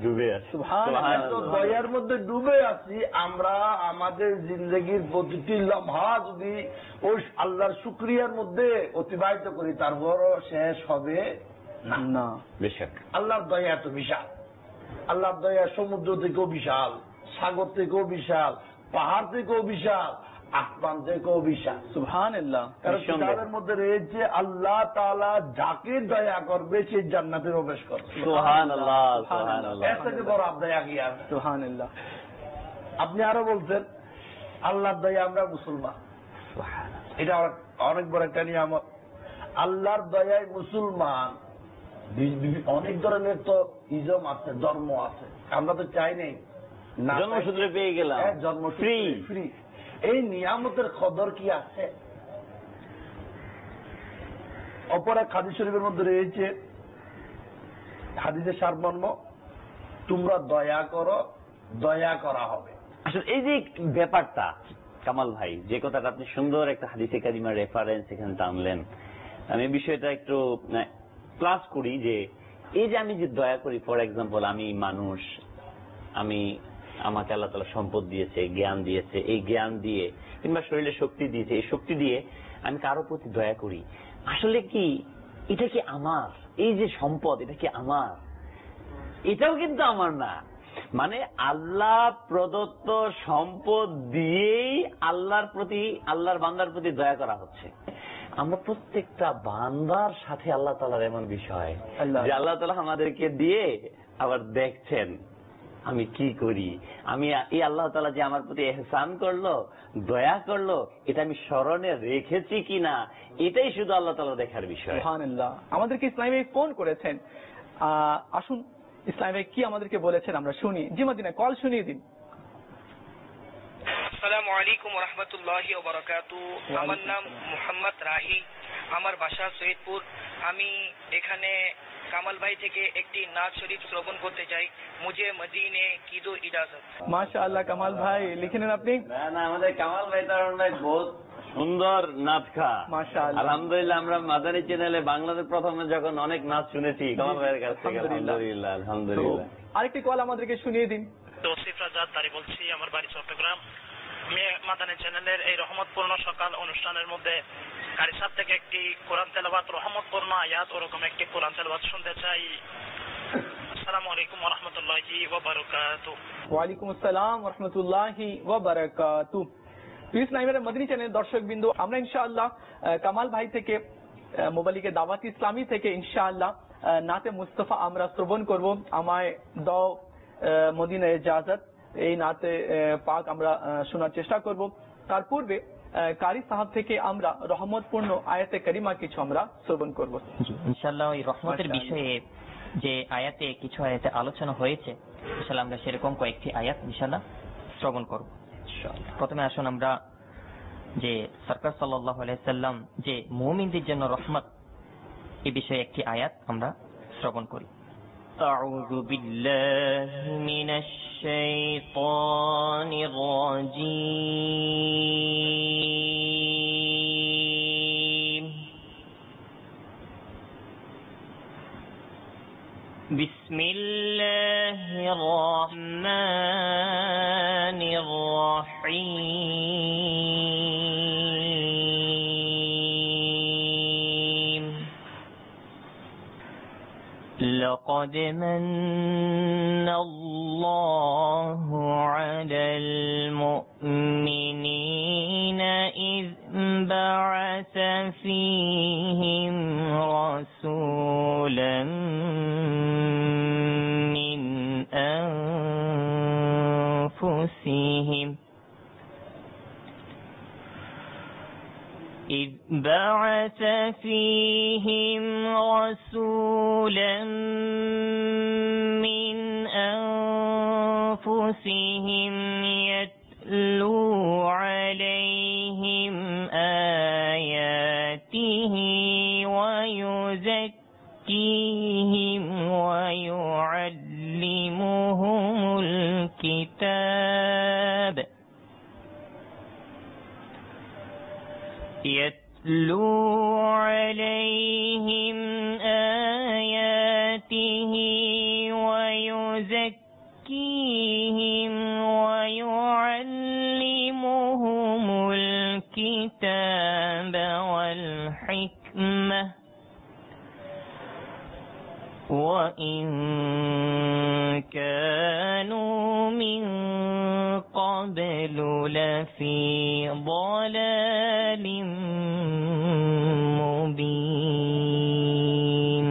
দয়ার মধ্যে ডুবে আছি আমরা। আমাদের জিন্দগির প্রতিটি লম্হা যদি ওই আল্লাহর শুকরিয়ার মধ্যে অতিবাহিত করি তারপরও শেষ হবে না। বেশক আল্লাহর দয়া এত বিশাল, আল্লাহর দয়া সমুদ্র থেকেও বিশাল, সাগর থেকেও বিশাল, পাহাড় থেকেও বিশাল, আসমান থেকেও বিশাল। সুবহানাল্লাহ। কারণ কিতাবের মধ্যে রয়েছে আল্লাহ তাআলা যাকে দয়া করবে সে জান্নাতে প্রবেশ করবে। সুবহানাল্লাহ, সুবহানাল্লাহ। এর থেকে বড় দয়া কি আছে? সুবহানাল্লাহ। আপনি আরো বলছেন আল্লাহর দয়া আমরা মুসলমান, এটা অনেক বড় একটা নিয়ামত। আল্লাহর দয়ায় মুসলমান। অনেক ধরনের তো ইজম আছে, ধর্ম আছে, আমরা তো চাই নাই, জন্মসূত্রে পেয়ে গেলাম, ফ্রি ফ্রি। এই নিয়ামতের কদর কি আছে? অপর এক হাদিস শরীফের মধ্যে রয়েছে, হাদিসের সারমর্ম, তোমরা দয়া করো, দয়া করা হবে। আসলে এই যে ব্যাপারটা কামাল ভাই, যে কথাটা আপনি সুন্দর একটা হাদিসে কারিমার রেফারেন্স এখানে টানলেন, আমি বিষয়টা একটু ক্লাস করি যে এই যে আমি যে দয়া করি, ফর এক্সাম্পল আমি মানুষ, আমাকে আল্লাহ তাআলা সম্পদ দিয়েছে, জ্ঞান দিয়েছে, এই জ্ঞান দিয়ে কিংবা শরীরে শক্তি দিয়েছে, এই শক্তি দিয়ে আমি কারো প্রতি দয়া করি। আসলে কি এটা কি আমার? এই যে সম্পদ এটা কি আমার? এটাও কিন্তু আমার না, মানে আল্লাহ প্রদত্ত সম্পদ দিয়েই আল্লাহর বান্দার প্রতি দয়া করা হচ্ছে। আমরা প্রত্যেকটা বান্দার সাথে আল্লাহ তাআলার এমন বিষয় যে আল্লাহ তাআলা আমাদেরকে দিয়ে আবার দেখছেন আমি কি করি, আমি এই আল্লাহ তাআলা যে আমার প্রতি ইহসান করলো, দয়া করলো, এটা আমি স্মরণে রেখেছি কিনা, এটাই শুধু আল্লাহ তাআলা দেখার বিষয়। সুবহানাল্লাহ। আমাদেরকে ইসলামে ফোন করেছেন, আসুন ইসলামে কি আমাদেরকে বলেছেন আমরা শুনি। জি মদিনা, কল শুনিয়ে দিন। আসসালামু আলাইকুম ওয়া রাহমাতুল্লাহি ওয়া বারাকাতুহু। আমার নাম মোহাম্মদ রাহি, আমার বাসা সৈয়দপুর। আমি এখানে কামাল ভাই থেকে একটি নাত শরীফ শ্রবণ করতে চাই। মুঝে মদিনে কি দো ইজাজত। মাশাআল্লাহ কামাল ভাই, লিখে নেন আপনি। না আমাদের কামাল ভাই তার বহুত সুন্দর নাচ খা। মাশাআল্লাহ, আলহামদুলিল্লাহ। আমরা মাদানী চ্যানেলে বাংলাদেশ প্রথমে যখন অনেক নাচ শুনেছি কামাল ভাইয়ের কাছ থেকে। আলহামদুলিল্লাহ আলহামদুলিল্লাহ। আরেকটি কল আমাদেরকে শুনিয়ে দিন। তৌসিফ রাজাত তারি বলছি, আমার বাড়ি চট্টগ্রাম। আমি মাদানী চ্যানেলের এই রহমতপূর্ণ সকাল অনুষ্ঠানের মধ্যে কারি সাহেব থেকে একটি কোরআন তেলাওয়াত, রহমতপূর্ণ আয়াত, ওরকম একটি কোরআন তেলাওয়াত শুনতে চাই। আসসালামু আলাইকুম ওয়া রাহমাতুল্লাহি ওয়া বারাকাতুহু। ওয়া আলাইকুম আসসালাম ওয়া রাহমাতুল্লাহি ওয়া বারাকাতুহু। ইসলামের মদনী চ্যানেল দর্শকবৃন্দ, আমরা ইনশাআল্লাহ কামাল ভাই থেকে, মোবালিকে দাওয়াত ইসলামী থেকে ইনশাআল্লাহ নাতে মুস্তাফা আমরা শ্রবণ করব। আমায় দাও মদিনা ইজাজত, এই নাতে পাক আমরা শোনার চেষ্টা করব। তার পূর্বে কারি সাহেব থেকে আমরা রহমতপূর্ণ আয়াতে কারিমা কিছু আমরা শ্রবণ করব। ইনশাআল্লাহ ওই রহমতের বিষয়ে যে আয়াতে কিছু আয়াতে আলোচনা হয়েছে, ইনশাআল্লাহ আমরা সেরকম কয়েকটি আয়াত ইনশাআল্লাহ শ্রবণ করব। প্রথমে আসুন আমরা যে সরকার সাল্লাল্লাহু আলাইহি সাল্লাম যে মুমিনদের জন্য রহমত, এই বিষয়ে একটি আয়াত আমরা শ্রবণ করি। আউযু বিল্লাহি মিনাশ শাইতানির রাজীম। বিসমিল্লাহির রহমানির রহিম। لقد من الله على المؤمنين إذ بعث فيهم رسولا من أنفسهم إذ بعث فيهم رسولا من أنفسهم يتلو عليهم آياته ويزكيهم ويعلمهم الكتاب يتلو عليهم آياته ويزكيهم ويعلمهم الكتاب والحكمة وإن كانوا من قبل لفي ضلال মুবিন।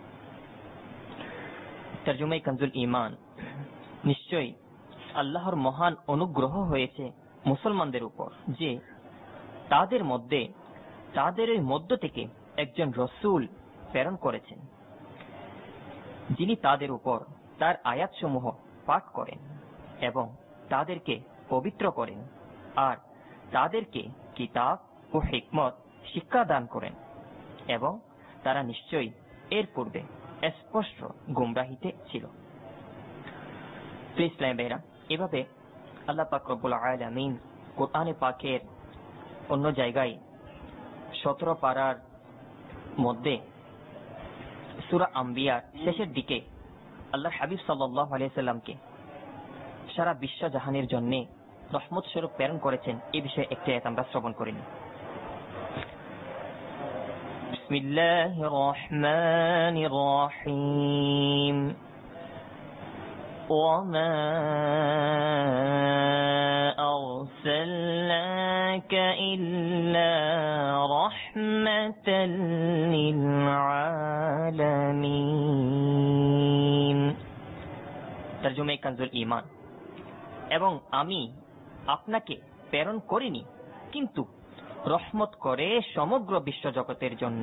তরজমায়ে কানজুল ঈমান। নিশ্চয়ই আল্লাহর মহান অনুগ্রহ হয়েছে মুসলমানদের উপর যে তাদের মধ্য থেকে একজন রসূল প্রেরণ করেছেন, যিনি তাদের উপর তার আয়াতসমূহ পাঠ করেন এবং তাদেরকে পবিত্র করেন আর তাদেরকে কিতাব ও হিকমত শিক্ষা দান করেন এবং তারা নিশ্চয়ই এর পূর্বে স্পষ্ট গুমরাহিতে ছিল। ইসলাম ভাইরা, এভাবে আল্লাহ পাক রব্বুল আলামিন কোরআনে পাকের অন্য জায়গায় 17 পারার মধ্যে সূরা আম্বিয়ার শেষের দিকে আল্লাহর হাবিব সাল্লাল্লাহু আলাইহি সাল্লামকে সারা বিশ্ব জাহানের জন্য রহমত স্বরূপ প্রেরণ করেছেন, এই বিষয়ে একটি আয়াত আমরা শ্রবণ করিনি। বিসমিল্লাহির রহমানির রহিম। وما أرسلناك إلا رحمة للعالمين। তরজমে কানজুল ঈমান। এবং আমি আপনাকে প্রেরণ করিনি কিন্তু রহমত করে সমগ্র বিশ্ব জগতের জন্য।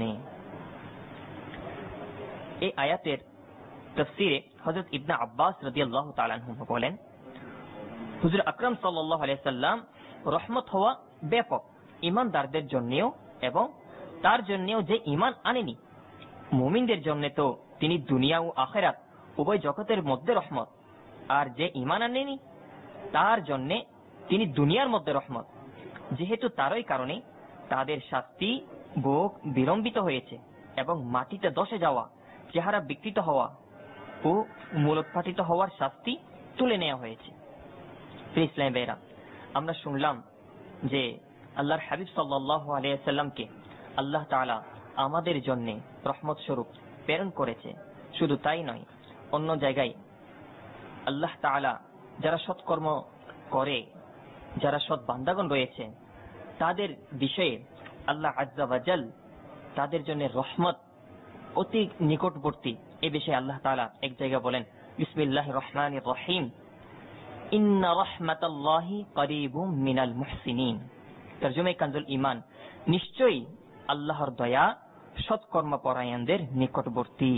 এই আয়াতের তাফসীরে হযরত ইবনে আব্বাস রাদিয়াল্লাহু তাআলা আনহু বলেন, হুজুর আকরাম সাল্লাল্লাহু আলাইহি সাল্লাম রহমত হওয়া ব্যাপক ঈমানদারদের জন্যও এবং তার জন্যও যে ঈমান আনেনি মুমিনদের জন্য তো তিনি দুনিয়া ও আখিরাত উভয় জগতের মধ্যে রহমত, আর যে ঈমান আনেনি তার জন্য তিনি দুনিয়ার মধ্যে রহমত, যেহেতু তারই কারণে তাদের শাস্তি ভোগ বিলম্বিত হয়েছে এবং মাটিতে ধসে যাওয়া, চেহারা বিকৃত হওয়া ও মূলোৎপাটিত হওয়ার শাস্তি তুলে নেওয়া হয়েছে। ইসলাম ভাইরা, আমরা শুনলাম যে আল্লাহর হাবিব সাল্লাল্লাহু আলাইহি ওয়াসাল্লামকে আল্লাহ তাআলা আমাদের জন্য রহমত স্বরূপ প্রেরণ করেছে। শুধু তাই নয়, অন্য জায়গায় আল্লাহ তাআলা যারা সৎকর্ম করে, যারা সৎ বান্দাগণ রয়েছে তাদের বিষয়ে আল্লাহ আজ্জা ওয়া জাল তাদের জন্য রহমত অতি নিকটবর্তী। এই বিষয়ে আল্লাহ তাআলা এক জায়গায় বলেন, বিসমিল্লাহির রহমানির রহিম, ইন্না রাহমাতাল্লাহি করিবুম মিনাল মুহসিনিন। তরজমে কানজুল ঈমান, নিশ্চয়ই আল্লাহর দয়া সৎকর্মপরায়ণদের নিকটবর্তী।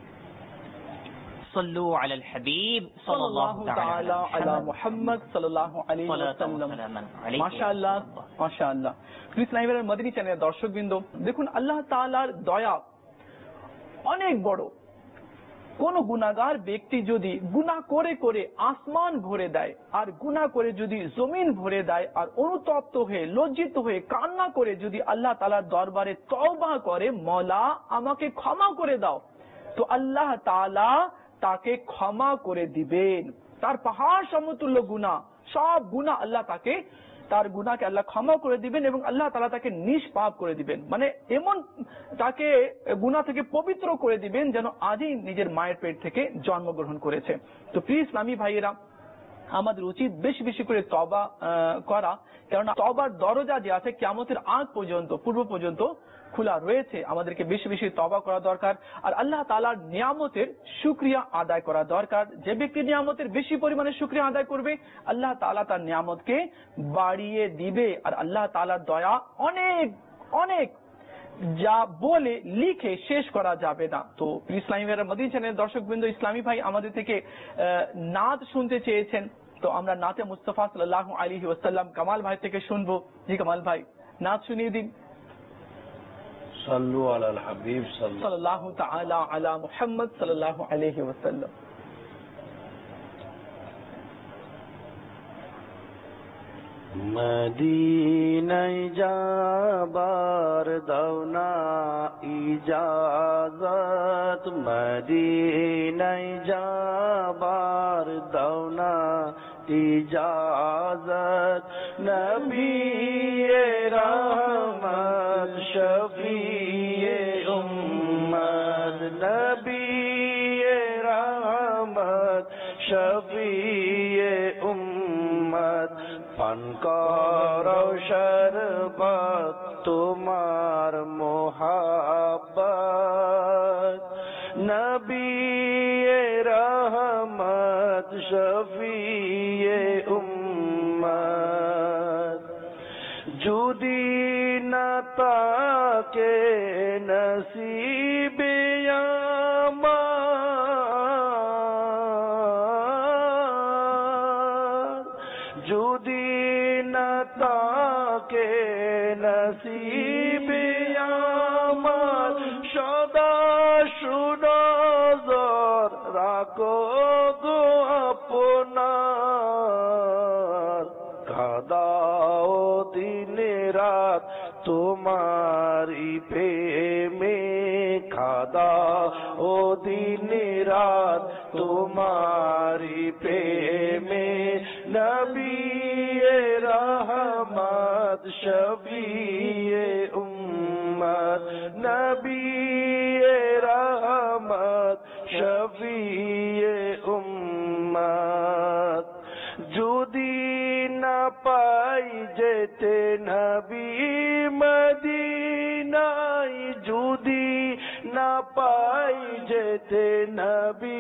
সাল্লু আলাল হাবিব সাল্লাল্লাহু তাআলা আলা মুহাম্মদ সাল্লাল্লাহু আলাইহি ওয়াসাল্লাম। মাশাআল্লাহ মাশাআল্লাহ। ইসলামের মদিনী চ্যানেলের দর্শকবৃন্দ, দেখুন আল্লাহ তাআলার দয়া অনেক বড়। কোন গুনাহগার ব্যক্তি যদি গুনাহ করে করে আসমান ভরে দেয় আর গুনাহ করে যদি জমিন ভরে দেয় আর অনুতপ্ত হয়ে লজ্জিত হয়ে কান্না করে যদি আল্লাহ তাআলার দরবারে তওবা করে, মওলা আমাকে ক্ষমা করে দাও, তো আল্লাহ তাআলা তাকে ক্ষমা করে দিবেন। তার পাহাড় সমতুল্য গুনাহ, সব গুনাহ আল্লাহ তাকে, তার গুনাহকে আল্লাহ ক্ষমা করে দিবেন এবং আল্লাহ তাআলা তাকে নিষ্পাপ করে দিবেন। মানে এমন তাকে গুনাহ থেকে পবিত্র করে দিবেন যেন আজই নিজের মায়ের পেট থেকে জন্মগ্রহণ করেছে। তো প্লিজ ইসলামী ভাইয়েরা, আমাদের উচিত বেশি বেশি করে তওবা করা, কারণ তওবার দরজা যে আছে কিয়ামতের আগ পর্যন্ত, পূর্ব পর্যন্ত খোলা রয়েছে। আমাদেরকে বেশি বেশি তওবা করা দরকার আর আল্লাহ তাআলার নিয়ামতের শুকরিয়া আদায় করা দরকার। যে ব্যক্তি নিয়ামতের বেশি পরিমাণে শুকরিয়া আদায় করবে, আল্লাহ তাআলা তার নিয়ামতকে বাড়িয়ে দিবে। আর আল্লাহ তাআলার দয়া অনেক অনেক, যা বলে লিখে শেষ করা যাবে না। তো ইসলামের মদিনী চ্যানেলের দর্শকবৃন্দ, ইসলামী ভাই আমাদের থেকে নাত শুনতে চেয়েছেন, তো আমরা নাতে মুস্তাফা সাল্লাল্লাহু আলাইহি ওয়াসাল্লাম কামাল ভাই থেকে শুনবো। জি কামাল ভাই, নাত শুনিয়ে দিন। সাল্লু আলাল হাবিব সাল্লাল্লাহু তাআলা আলা মুহাম্মদ সাল্লাল্লাহু আলাইহি ওয়াসাল্লাম। মদিনায় যাবার দাও না ইজাজত, মদিনায় যাবার দাও না ইজাজত, নবিয়ে রহমত শফিয়ে উম্মত, নবিয়ে রহমত শফিয়ে উম্মত, পান করো শরবত তোমার মোহাব্বত, নবিয়ে রহমত শফিয়ে উম্মত, যদি না তাকে নসিবে আমার, যদি না তাকে নসিবে আমার, সদা সুনজর রাখো গো আপনার, কাদাও দিন রাত তোমারি প্রেমে, কাদাও দিন রাত তোমারি প্রেমে, নবিয়ে রহমত শফিয়ে উম্মত, নবিয়ে রহমত শফিয়ে উম্মত। উম্মত যদি না পাই যেতে নবী মদিনায়, যদি না পাই যেতে নবী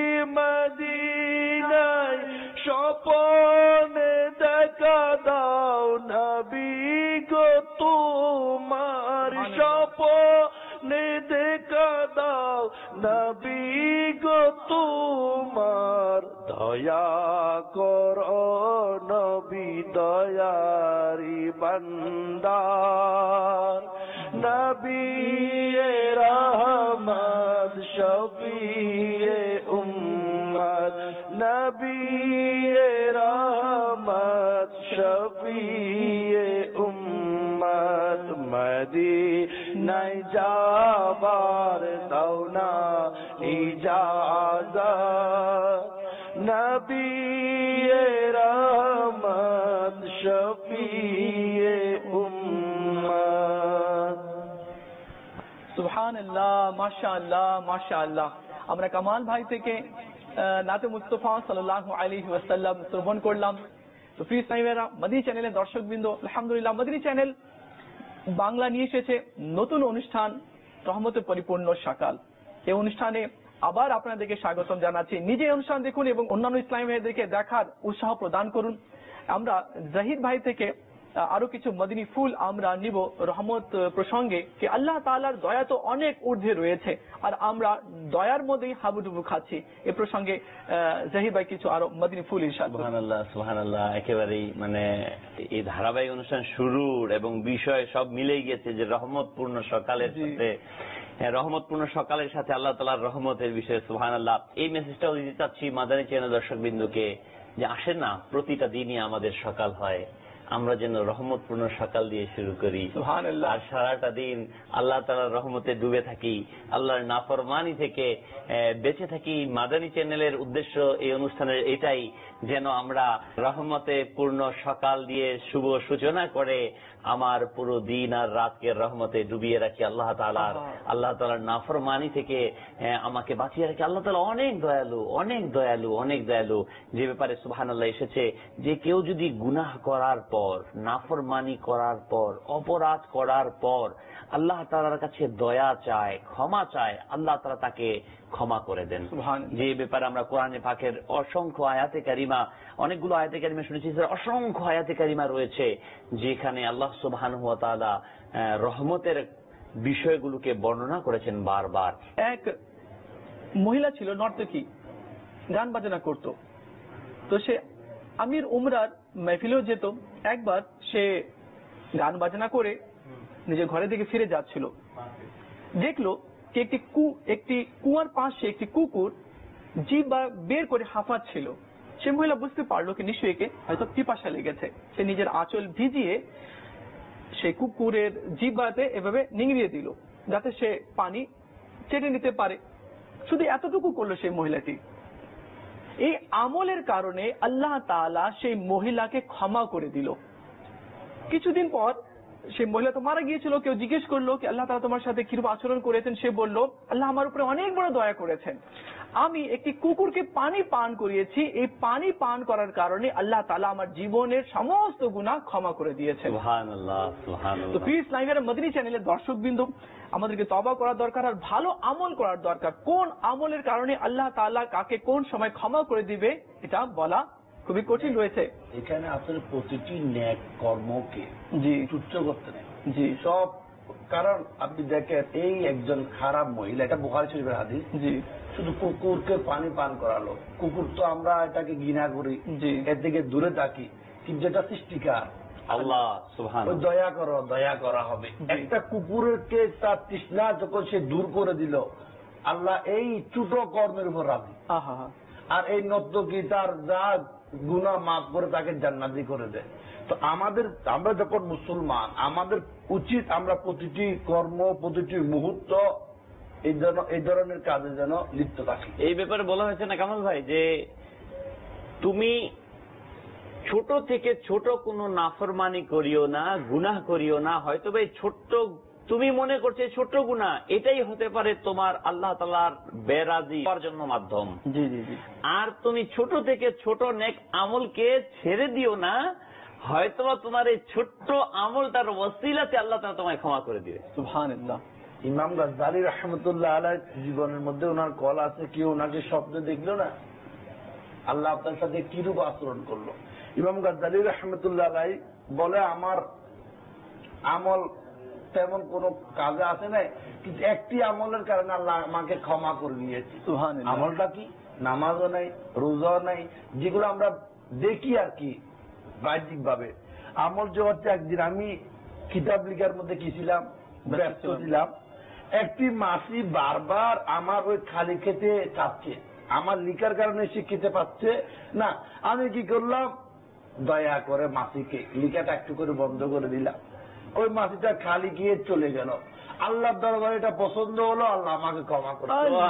মদিনায়, স্বপনে দেখা দাও নবী গো তোমার, স্বপনে দেখা দাও নবী গো তোমার, দয়া করো নবী দয়ারি বান্দার, নবী রহমত শফিয়ে উম্মত, নবী রহমত শফিয়ে উম্মত, মদিনায় যাবার দাও না ইজাজত, নবী রহমত শফিয়ে উম্মত। সুবহানাল্লাহ, মাশাআল্লাহ, মাশাআল্লাহ। আমরা কামাল ভাই থেকে নাতে মুস্তাফা সাল্লাল্লাহু আলাইহি ওয়াসাল্লাম শ্রবণ করলাম। তো প্রিয় ইসলামীরা, মদনী চ্যানেলের দর্শকবৃন্দ, আলহামদুলিল্লাহ মদনী চ্যানেল বাংলা নিয়ে এসেছে নতুন অনুষ্ঠান রহমতে পরিপূর্ণ সকাল। এই অনুষ্ঠানে আবার আপনাদেরকে স্বাগতম জানাচ্ছি। নিজে অনুষ্ঠান দেখুন এবং অন্যান্য ইসলামী ভাইদেরকে দেখার উৎসাহ প্রদান করুন। আমরা জাহিদ ভাই থেকে আরো কিছু মদিনী ফুল আমরা নিব রহমত প্রসঙ্গে, যে আল্লাহ তাআলার দয়া তো অনেক ঊর্ধ্বে রয়েছে আর আমরা দয়ার মধ্যেই হাবুডুবু খাচ্ছি। এ প্রসঙ্গে জাহিদ ভাই কিছু আরো মদিনী ফুল ইরশাদ করুন। সুবহানাল্লাহ, সুবহানাল্লাহ। একেবারেই মানে এই ধারাবাহিক অনুষ্ঠান শুরুর এবং বিষয় সব মিলেই গেছে যে রহমতপূর্ণ সকালের সাথে, রহমতপূর্ণ সকালের সাথে আল্লাহ তাআলার রহমতের বিষয়ে। সুবহানাল্লাহ। এই মেসেজটাও দিতে চাচ্ছি মাদানী চ্যানেল দর্শক বিন্দুকে, যে আসেন না প্রতিটা দিনই আমাদের সকাল হয়, আমরা যেন রহমতপূর্ণ সকাল দিয়ে শুরু করি আর সারাটা দিন আল্লাহ তাআলার রহমতে ডুবে থাকি, আল্লাহর নাফরমানি থেকে বেঁচে থাকি। মাদানী চ্যানেলের উদ্দেশ্য এই অনুষ্ঠানের এটাই, যেন আমরা রহমতে পূর্ণ সকাল দিয়ে শুভ সূচনা করে আমার পুরো দিন আর রাতকে রহমতে ডুবিয়ে রাখি। আল্লাহ তাআলার নাফরমানি থেকে আমাকে বাঁচিয়ে রাখি। আল্লাহ তাআলা অনেক দয়ালু, অনেক দয়ালু, অনেক দয়ালু। যে ব্যাপারে সুবহানাল্লাহ এসেছে যে কেউ যদি গুনাহ করার পর, নাফরমানি করার পর, অপরাধ করার পর আল্লাহ তাআলার কাছে দয়া চায়, ক্ষমা চায়, আল্লাহ তাআলা তাকে ক্ষমা করে দেন। যে ব্যাপারে আমরা কোরআনে পাকের অসংখ্য আয়াতে কারিমা, অনেকগুলো আয়াতে কারিমা শুনেছি, অসংখ্য আয়াতে কারিমা রয়েছে যেখানে আল্লাহ সুবহানাহু ওয়া তাআলা রহমতের বিষয়গুলোকে বর্ণনা করেছেন বারবার। এক মহিলা ছিল নর্তকী, গান বাজনা করত। তো সে আমির উমরার মেহফিলেও যেত। একবার সে গান বাজনা করে নিজের ঘরের দিকে ফিরে যাচ্ছিল, দেখলো একটি কুয়ার পাশে একটি কুকুর জিহ্বা বের করে হাঁপাচ্ছিল। সে মহিলা বুঝতে পারলো কি নিশ্চয়ই একে হয়তো পিপাসা লেগেছে। সে নিজের আঁচল ভিজিয়ে সেই কুকুরের জিহ্বাতে এভাবে নিংড়িয়ে দিল যাতে সে পানি চেটে নিতে পারে। শুধু এতটুকু করলো সেই মহিলাটি। এই আমলের কারণে আল্লাহ তাআলা সেই মহিলাকে ক্ষমা করে দিল। কিছুদিন পর সেই মহিলা তো মারা গিয়েছিল। কেউ জিজ্ঞেস করলো কি আল্লাহ তাআলা তোমার সাথে কিরূপ আচরণ করেছেন? সে বলল, আল্লাহ আমার উপরে অনেক বড় দয়া করেছেন। আমি একটি কুকুরকে পানি পান করিয়েছি, এই পানি পান করার কারণে আল্লাহ তাআলা আমার জীবনের সমস্ত গুনাহ ক্ষমা করে দিয়েছেন। সুবহানাল্লাহ, সুবহানাল্লাহ। তো প্রিয় ইসলামীরা, মদনী চ্যানেলের দর্শকবৃন্দ, আমাদেরকে তওবা করার দরকার আর ভালো আমল করার দরকার। কোন আমলের কারণে আল্লাহ তাআলা কাকে কোন সময় ক্ষমা করে দিবে এটা বলা খুবই কঠিন রয়েছে। এখানে আসলে প্রতিটি ন্যাক কর্মকে তুচ্ছ করতে নেই। জি, সব কারণ আপনি দেখেন এই একজন খারাপ মহিলা, এটা বুখারী শরীফের হাদিস, জি, শুধু কুকুরকে পানি পান করালো। কুকুর তো আমরা এটাকে ঘৃণা করি, এর থেকে দূরে থাকি, কিন্তু যেটা সৃষ্টিকার আল্লাহ সুবহানাহু, দয়া করো, দয়া করা হবে। একটা কুকুরকে তার তৃষ্ণা যখন সে দূর করে দিল, আল্লাহ এই ছোট কর্মের উপর রাজি। আর এই নর্তকী তার যা গুনাহ মাফ করে তাকে জান্নাতি করে দেয়। তো আমরা যখন মুসলমান, আমাদের উচিত আমরা প্রতিটি কর্ম, প্রতিটি মুহূর্ত এই ধরনের কাজে যেন লিপ্ত থাকি। এই ব্যাপারে বলা হয়েছে না কামাল ভাই, যে তুমি ছোট থেকে ছোট কোনো নাফরমানি করিও না, গুনাহ করিও না। হয়তো এই ছোট্ট তুমি মনে করছো ছোট গুনাহ, এটাই হতে পারে তোমার আল্লাহ তাআলার বেরাজি হওয়ার জন্য মাধ্যম। জি জি জি। আর তুমি ছোট থেকে ছোট নেক আমলকে ছেড়ে দিও না, হয়তোবা তোমার এই ছোট্ট আমলটার ওসিলাতে আল্লাহ তাআলা তোমায় ক্ষমা করে দিবে। সুবহানাল্লাহ। ইমাম গাজ্জালী রাহমাতুল্লাহ আলাইহি জীবনের মধ্যে ওনার কল আছে, কেউ ওনাকে স্বপ্নে দেখলো না, আল্লাহ আপনার সাথে কিরূপ আচরণ করলো। ইমাম গাজ্জালী রাহমাতুল্লাহ আলাইহি বলে, আমার আমল তেমন কোন কাজে আসে নাই, কিন্তু একটি আমলের কারণে আল্লাহ আমাকে ক্ষমা করে দিয়েছে। সুবহানাল্লাহ। আমলটা কি? নামাজও নাই, রোজাও নাই, যেগুলো আমরা দেখি আর কি বাহ্যিক ভাবে। আমল যে হচ্ছে, একদিন আমি কিতাব লিখার মধ্যে কি ছিলাম, ব্যস্ত ছিলাম, একটি মাসি বারবার আমার ওই খালি খেতে চাচ্ছে, আমার লিখার কারণে সে খেতে পাচ্ছে না। আমি কি করলাম, দয়া করে মাসিকে লিখাটা একটু করে বন্ধ করে দিলাম, ওই মাসিটা খালি গিয়ে চলে গেল। আল্লাহর দরবারে এটা পছন্দ হলো, আল্লাহ আমাকে ক্ষমা করে।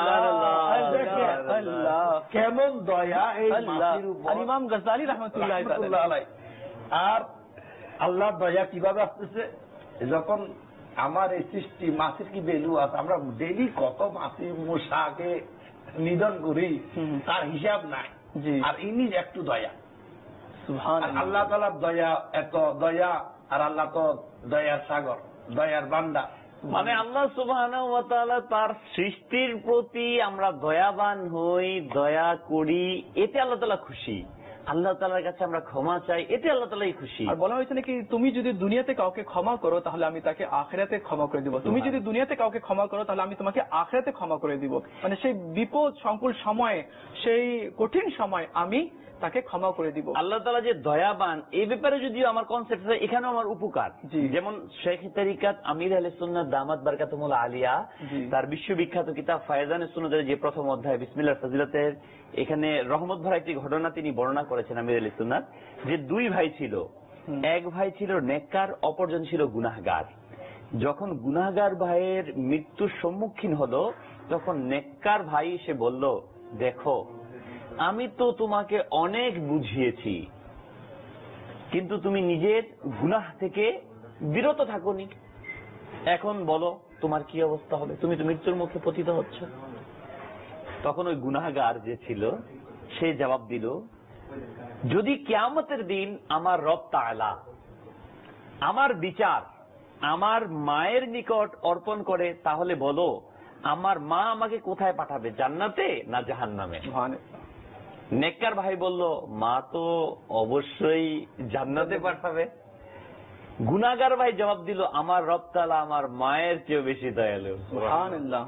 কেমন দয়া এই মাসির উপর ইমাম গাজ্জালী রাহমাতুল্লাহ আলাইহি। আর আল্লাহ দয়া কিভাবে আসতেছে, যখন আমার এই সৃষ্টি মাসির কি ভ্যালু আছে, আমরা ডেইলি কত মাসি মশাকে নিধন করি, তার হিসাব নাই। আর ইনি একটু দয়া। সুবহানাল্লাহ। আল্লাহ তাআলার দয়া এত দয়া, আর আল্লাহ তো দয়ার সাগর, দয়ার বান্দা। মানে আল্লাহ সুবহানাহু ওয়া তাআলা তার সৃষ্টির প্রতি আমরা দয়াবান হই, দয়া করি, এতে আল্লাহ তাআলা খুশি। আল্লাহ তাআলার কাছে আমরা ক্ষমা চাই, এতে আল্লাহ তাআলাই খুশি। আর বলা হয়েছে নাকি, তুমি যদি দুনিয়াতে কাউকে ক্ষমা করো তাহলে আমি তাকে আখিরাতে ক্ষমা করে দিব, তুমি যদি দুনিয়াতে কাউকে ক্ষমা করো তাহলে আমি তোমাকে আখিরাতে ক্ষমা করে দিব। মানে সেই বিপদ সংকুল সময়ে, সেই কঠিন সময় আমি তাকে ক্ষমা করে দিব। আল্লাহ তাআলা যে দয়াবান, এই ব্যাপারে যদিও আমার কনসেপ্ট আছে, এখানেও আমার উপকার। যেমন শেখ তরিকাত আমির আহলে সুন্নাত দামাত বারকাতুহুল আলিয়া তার বিশ্ববিখ্যাত কিতাব ফায়জানে সুন্নাতের যে প্রথম অধ্যায় বিসমিল্লাহর ফজিলতের, এখানে রহমত ভরা একটি ঘটনা তিনি বর্ণনা করেছেন আমির আহলে সুন্নাত, যে দুই ভাই ছিল, এক ভাই ছিল নেককার, অপরজন ছিল গুনাহগার। যখন গুনাহগার ভাইয়ের মৃত্যুর সম্মুখীন হলো, তখন নেককার ভাই এসে বলল, দেখো আমি তো তোমাকে অনেক বুঝিয়েছি, কিন্তু তুমি নিজের গুনাহ থেকে বিরত থাকোনি, এখন বলো তোমার কি অবস্থা হবে, তুমি তো মৃত্যুর মুখে পতিত হচ্ছ। তখন ওই গুনাহগার যে ছিল সে জবাব দিল, যদি কিয়ামতের দিন আমার রব তাআলা আমার বিচার আমার মায়ের নিকট অর্পণ করে, তাহলে বলো আমার মা আমাকে কোথায় পাঠাবে, জান্নাতে না জাহান্নামে? নেককার ভাই বলল, মা তো অবশ্যই জান্নাতে পাঠাবে। গুনাহগার ভাই জবাব দিল, আমার রব তাআলা আমার মায়ের চেয়ে বেশি দয়ালু। সুবহানাল্লাহ।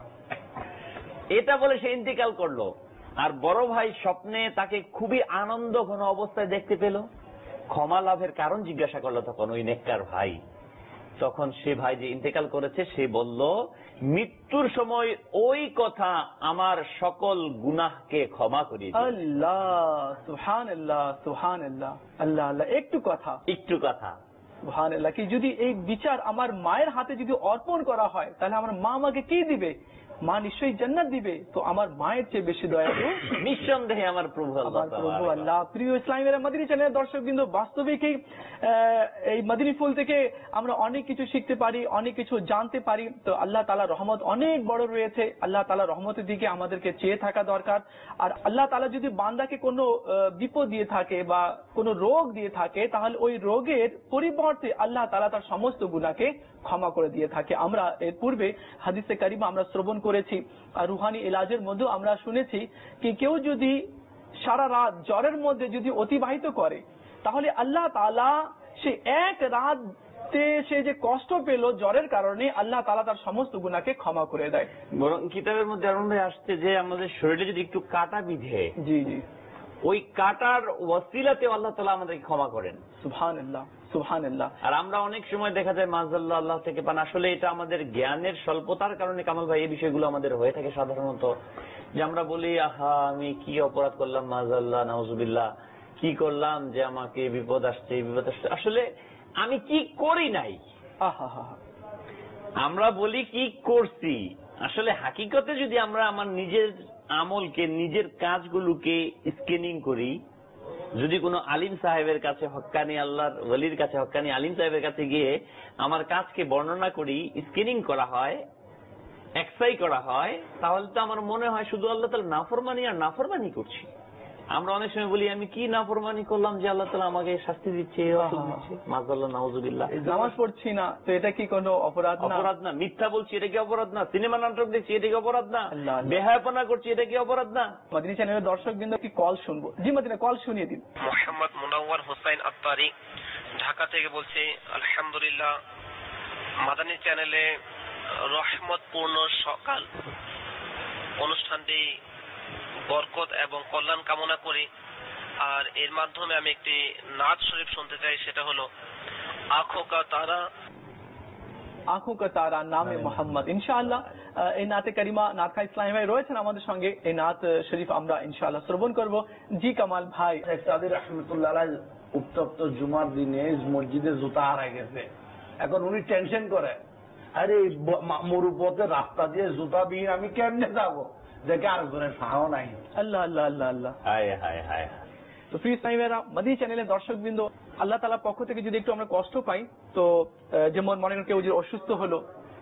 এটা বলে সে ইন্তেকাল করলো। আর বড় ভাই স্বপ্নে তাকে খুবই আনন্দ ঘন অবস্থায় দেখতে পেল, ক্ষমা লাভের কারণ জিজ্ঞাসা করলো তখন ওই নেককার ভাই। তখন সে ভাই যে ইন্তেকাল করেছে সে বলল, মৃত্যুর সময় ওই কথা আমার সকল গুনাহকে ক্ষমা করে দিয়েছে। আল্লাহ, সুবহানাল্লাহ, সুবহানাল্লাহ। আল্লাহ আল্লাহ। একটু কথা সুবহানাল্লাহ, কি যদি এই বিচার আমার মায়ের হাতে যদি অর্পণ করা হয়, তাহলে আমার মা আমাকে কি দিবে? মা নিশ্চয়ই জান্নাত দিবে। তো আমার মায়ের চেয়ে বেশি দয়ালু নিঃসন্দেহে আমার প্রভু আল্লাহ। প্রিয় ইসলামের মাদিনী চ্যানেলের দর্শক কিন্তু বাস্তবিক এই মাদিনী ফুল থেকে আমরা অনেক কিছু শিখতে পারি, অনেক কিছু জানতে পারি। তো আল্লাহ তাআলার রহমত অনেক বড় রয়েছে, আল্লাহ তাআলার রহমতের দিকে আমাদেরকে চেয়ে থাকা দরকার। আর আল্লাহ তাআলা যদি বান্দাকে কোনো বিপদ দিয়ে থাকে বা কোনো রোগ দিয়ে থাকে, তাহলে ওই রোগের পরিবর্তে আল্লাহ তাআলা তার সমস্ত গুনাহকে ক্ষমা করে দিয়ে থাকে। আমরা এর পূর্বে হাদিসে কারিমা আমরা শ্রবণ করেছি, আর রুহানি ইলাজের মধ্যেও আমরা শুনেছি কি কেউ যদি সারা রাত জ্বরের মধ্যে যদি অতিবাহিত করে, তাহলে আল্লাহ তাআলা সে এক রাতে সে যে কষ্ট পেল জ্বরের কারণে, আল্লাহ তাআলা তার সমস্ত গুনাহকে ক্ষমা করে দেয়। বরং কিতাবের মধ্যে আরম্ভে আসছে যে আমাদের শরীরে যদি একটু কাটা বিধে, জি জি, ওই কাটার ওয়াসিলাতে আল্লাহ তাআলা আমাদেরকে ক্ষমা করেন। সুবহানাল্লাহ, সুবহানাল্লাহ। আর আমরা অনেক সময় দেখা যায় মাযাল্লাহ আল্লাহ থেকে পান, আসলে এটা আমাদের জ্ঞানের স্বল্পতার কারণে কামাল ভাই এই বিষয়গুলো আমাদের হয়ে থাকে সাধারণত, যে আমরা বলি আহা আমি কি অপরাধ করলাম, মাযাল্লাহ নাউযুবিল্লাহ, কি করলাম যে আমাকে বিপদ আসছে, বিপদ আসছে, আসলে আমি কি করি নাই। আমরা বলি কি করছি, আসলে হাকিকতে যদি আমরা আমার নিজের আমলকে নিজের কাজগুলোকে স্ক্যানিং করি, যদি কোনো আলিম সাহেবের কাছে, হক্কানি আল্লাহর ওলির কাছে, হক্কানি আলিম সাহেবের কাছে গিয়ে আমার কাজকে বর্ণনা করি, স্ক্রিনিং করা হয়, এক্সাই করা হয়, তাহলে তো আমার মনে হয় শুধু আল্লাহ তাআলা নাফরমানি আর নাফরমানি করছি। আমরা অনেক সময় বলি আমি কি নাফরমানি করলাম যে আল্লাহ তাআলা আমাকে শাস্তি দিচ্ছে, অসুখ দিচ্ছে, মাযাল্লাহ নাউযুবিল্লাহ। নামাজ পড়ছি না তো এটা কি কোনো অপরাধ না? অপরাধ না। মিথ্যা বলছি এটা কি অপরাধ না? সিনেমা নাটক দেখছি এটা কি অপরাধ না? বেহায়াপনা করছি এটা কি অপরাধ না? মাদিনী চ্যানেলের দর্শকবৃন্দ কি কল শুনবো? জি মাদিনা, কল শুনিয়ে দিন। মোহাম্মদ মুনাওয়ার হোসেন আত্তারি ঢাকা থেকে বলছি। আলহামদুলিল্লাহ, মাদানী চ্যানেলে রহমতপূর্ণ সকাল অনুষ্ঠানটি বরকত এবং কল্যাণ কামনা করি। আর এর মাধ্যমে আমি একটি নাত শরীফ শুনতে চাই, সেটা হলো আঁখোं का तारा, আঁখোं का तारा নামে মোহাম্মদ। ইনশাআল্লাহ এই নাতে কারিমা নাথা ইসলামী ভাই রয়েছেন আমাদের সঙ্গে, এই নাত শরীফ আমরা ইনশাআল্লাহ শ্রবণ করব। জি কামাল ভাই। সাদির রহমতুল্লাহ আলাইহি উত্তপ্ত জুমার দিনে মসজিদে জুতা হারাই গেছে। এখন উনি টেনশন করে, আরে মরুপথে রাস্তা দিয়ে জুতা বিহীন আমি কেমনে যাবো, দেখে আরেকজনের সাহাও নাই। আল্লাহ আল্লাহ আল্লাহ আল্লাহ। হায় হায় হায়। তো প্রিয় ইসলামীরা, মাদিনী চ্যানেলের দর্শকবৃন্দ, আল্লাহ তাআলার পক্ষ থেকে যদি একটু আমরা কষ্ট পাই, তো যেমন মনে করেন কেউ যে অসুস্থ হলো,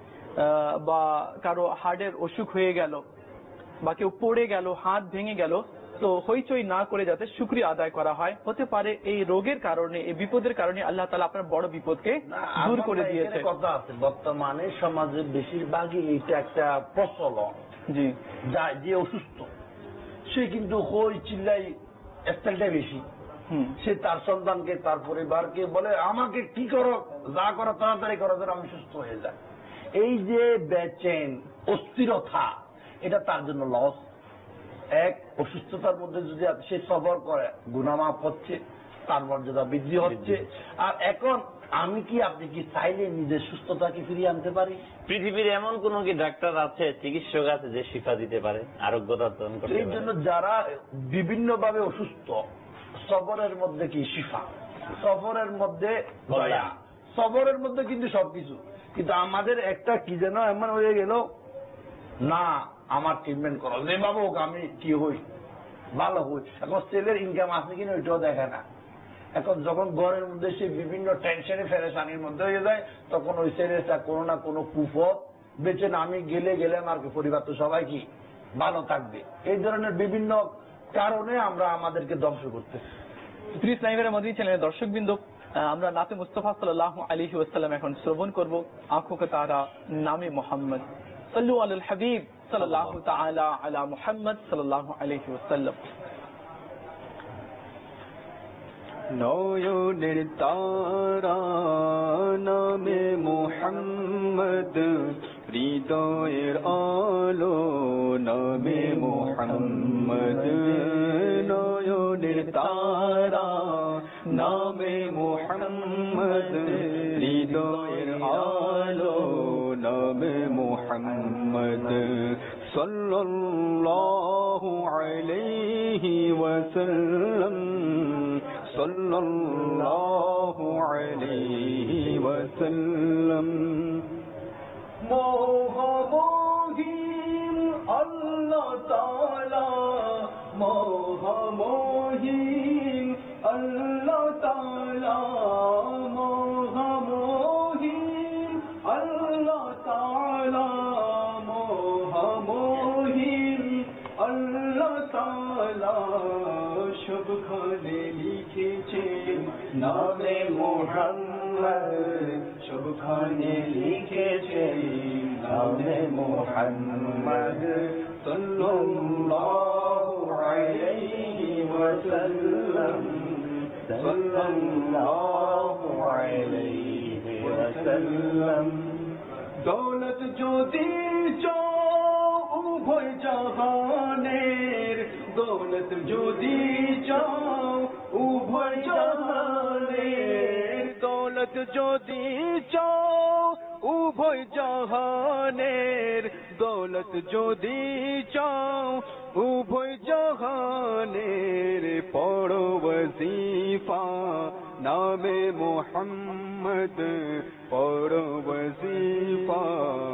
বা কারো হার্টের অসুখ হয়ে গেল, বা কেউ পড়ে গেল, হাত ভেঙে গেল, তো হইচই না করে যাতে শুকরিয়া আদায় করা হয়। হতে পারে এই রোগের কারণে, এই বিপদের কারণে আল্লাহ তাআলা আপনার বড় বিপদকে দূর করে দিয়েছে। কথা আছে, বর্তমানে সমাজে বেশিরভাগই এটা একটা প্রচলন, জি, যে অসুস্থ সে কিন্তু হই চিল্লাই স্টাইলটা বেশি। সে তার সন্তানকে, তার পরিবারকে বলে আমাকে কি করো, যা করো তাড়াতাড়ি করো যেন আমি সুস্থ হয়ে যায়। এই যে বেচেন অস্থিরতা, এটা তার জন্য লস। এক, অসুস্থতার মধ্যে যদি সে সবর করে, গুনাহ মাফ হচ্ছে, তার মর্যাদা বৃদ্ধি হচ্ছে। আর এখন আমি কি, আপনি কি চাইলে নিজের সুস্থতাকে ফিরিয়ে আনতে পারি? পৃথিবীর এমন কোন কি ডাক্তার আছে, চিকিৎসক আছে যে শিফা দিতে পারে, আরোগ্যতা দান করতে পারে? এই জন্য যারা বিভিন্ন ভাবে অসুস্থ, সবরের মধ্যে কি শিফা, সবরের মধ্যে দয়া, সবরের মধ্যে কিন্তু সবকিছু। কিন্তু আমাদের একটা কি যেন এমন হয়ে গেল, না আমার ট্রিটমেন্ট করো, যে বাবু আমি কি হই, ভালো হই। এখন ছেলের ইনকাম আছে কিনা ওইটাও দেখে না। এখন যখন ঘরের মধ্যে সে বিভিন্ন টেনশনে ফেরেশানির মধ্যে হয়ে যায়, তখন ওই ছেলেটা কোনো না কোনো কুফত বেচেন, আমি গেলে আর পরিবার তো সবাই কি ভালো থাকবে। এই ধরনের বিভিন্ন কারণে আমরা আমাদেরকে ধ্বংস করতেছি। প্রিয় ইসলামীরা, মাদিনী চ্যানেলের দর্শকবৃন্দ, আমরা নাতে মুস্তাফা সাল্লাল্লাহু আলাইহি ওয়াসাল্লাম এখন শ্রবণ করব। আঁখোं का तारा নামে মোহাম্মদ। সাল্লু আলাল হাবিব সাল্লাল্লাহু তাআলা আলা মুহাম্মদ সাল্লাল্লাহু আলাইহি ওয়াসাল্লাম। নয়নের তারা নামে মোহাম্মদ, হৃদয়ের আলো নামে মোহাম্মদ। নয়নের তারা নামে মোহাম্মদ, হৃদয়ের আলো নামে মোহাম্মদ। সাল্লাল্লাহু আলাইহি ওয়াসাল্লাম, সাল্লাল্লাহু আলাইহি ওয়াসাল্লাম। মহামহিম আল্লাহ তাআলা, মহামহিম আল্লাহ তাআলা, মহামহিম আল্লাহ তাআলা, মহামহিম আল্লাহ তাআলা। সবখানে লিখেছেন নামে মুহাম্মদ, সবখানে লিখেছেন নামে মুহাম্মদ। সাল্লাল্লাহু আলাইহি ওয়াসাল্লাম, সাল্লাল্লাহু আলাইহি ওয়াসাল্লাম। দৌলত যদি চাও উভয় জাহানের, দৌলত যদি চাও উভয় জাহানের, দৌলত যদি চাও উভয় জাহানের, দৌলত যদি চাও উভয় জাহানের। পড়ো ওয়াজিফা নামে মুহাম্মদ, পড়ো ওয়াজিফা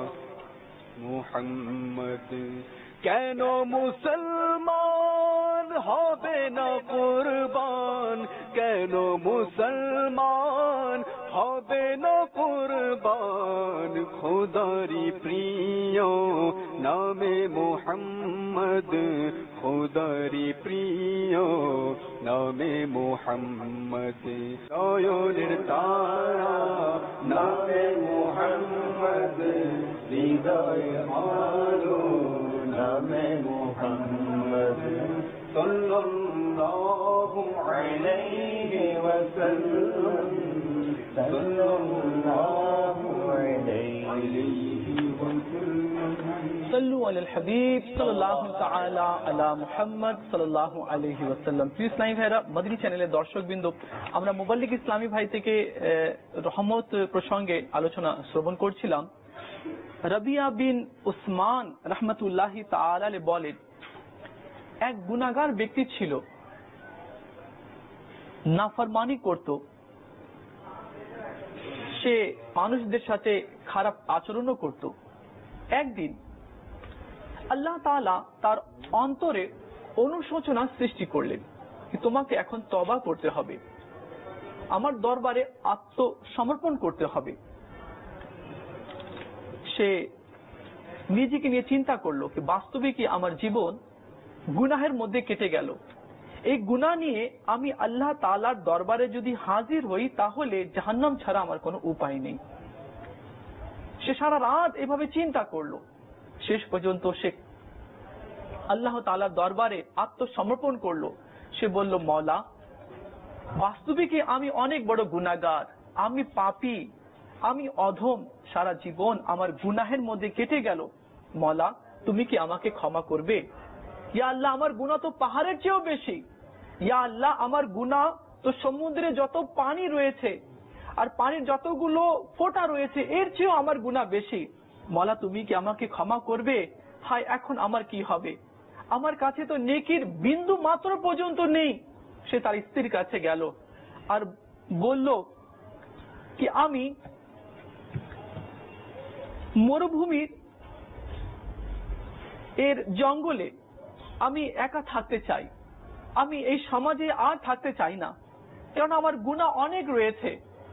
মুহাম্মদ। কেন মুসলমান হবে না কুরবান, কেন মুসলমান হবে না কুরবান, খোদারি প্রিয় নামে মুহাম্মদ, খোদারি প্রিয় নামে মুহাম্মদ, নয়নের তারা নামে মুহাম্মদ, হৃদয় আলো নামে মুহাম্মদ, সাল্লাল্লাহু আলাইহি ওয়াসাল্লাম, সাল্লাল্লাহু আলাইহি ওয়াসাল্লাম। সাল্লু আলাল হাবিব সাল্লাল্লাহু তাআলা আলা মুহাম্মদ সাল্লাল্লাহু আলাইহি ওয়াসাল্লাম। প্রিয় ইসলামী ভাইরা, মদনী চ্যানেলের দর্শকবৃন্দ, আমরা মুবাল্লিগ ইসলামী ভাই থেকে রহমত প্রসঙ্গে আলোচনা শ্রবণ করছিলাম। রাবিয়া বিন উসমান রাহমাতুল্লাহি তাআলা বলেন, এক গুনাহগার ব্যক্তি ছিল, নাফরমানি করত, সে মানুষদের সাথে খারাপ আচরণও করত। একদিন আল্লাহ তাআলা তার অন্তরে অনুশোচনা সৃষ্টি করলেন, তোমাকে এখন তওবা করতে হবে, আমার দরবারে আত্মসমর্পণ করতে হবে। সে নিজেকে নিয়ে চিন্তা করলো কি বাস্তবে কি আমার জীবন গুনাহের মধ্যে কেটে গেল, এই গুনাহ নিয়ে আমি আল্লাহ তাআলার দরবারে যদি হাজির হই তাহলে জাহান্নাম ছাড়া আমার কোনো উপায় নেই। সে সারা রাত এভাবে চিন্তা করলো, শেষ পর্যন্ত সে আল্লাহ তাআলার দরবারে আত্মসমর্পণ করলো। সে বলল, মওলা, বাস্তবে কি আমি অনেক বড় গুনাহগার, আমি পাপী, আমি অধম, সারা জীবন আমার গুনাহের মধ্যে কেটে গেল, মওলা তুমি কি আমাকে ক্ষমা করবে? ইয়া আল্লাহ, আমার গুনাহ তো পাহাড়ের চেয়েও বেশি, ইয়া আল্লাহ আমার গুনাহ তো সমুদ্রে যত পানি রয়েছে আর পানির যতগুলো ফোঁটা রয়েছে এর চেয়েও আমার গুনাহ বেশি, মওলা তুমি কি আমাকে ক্ষমা করবে? হায়, এখন আমার কি হবে? আমার কাছে তো নেকির বিন্দু মাত্র পর্যন্ত নেই। সে তার স্ত্রীর কাছে গেল আর বলল কি আমি মরুভূমির এর জঙ্গলে আমি একা থাকতে চাই, আমি এই সমাজে আর থাকতে চাই না, কারণ আমার গুনাহ অনেক রয়েছে,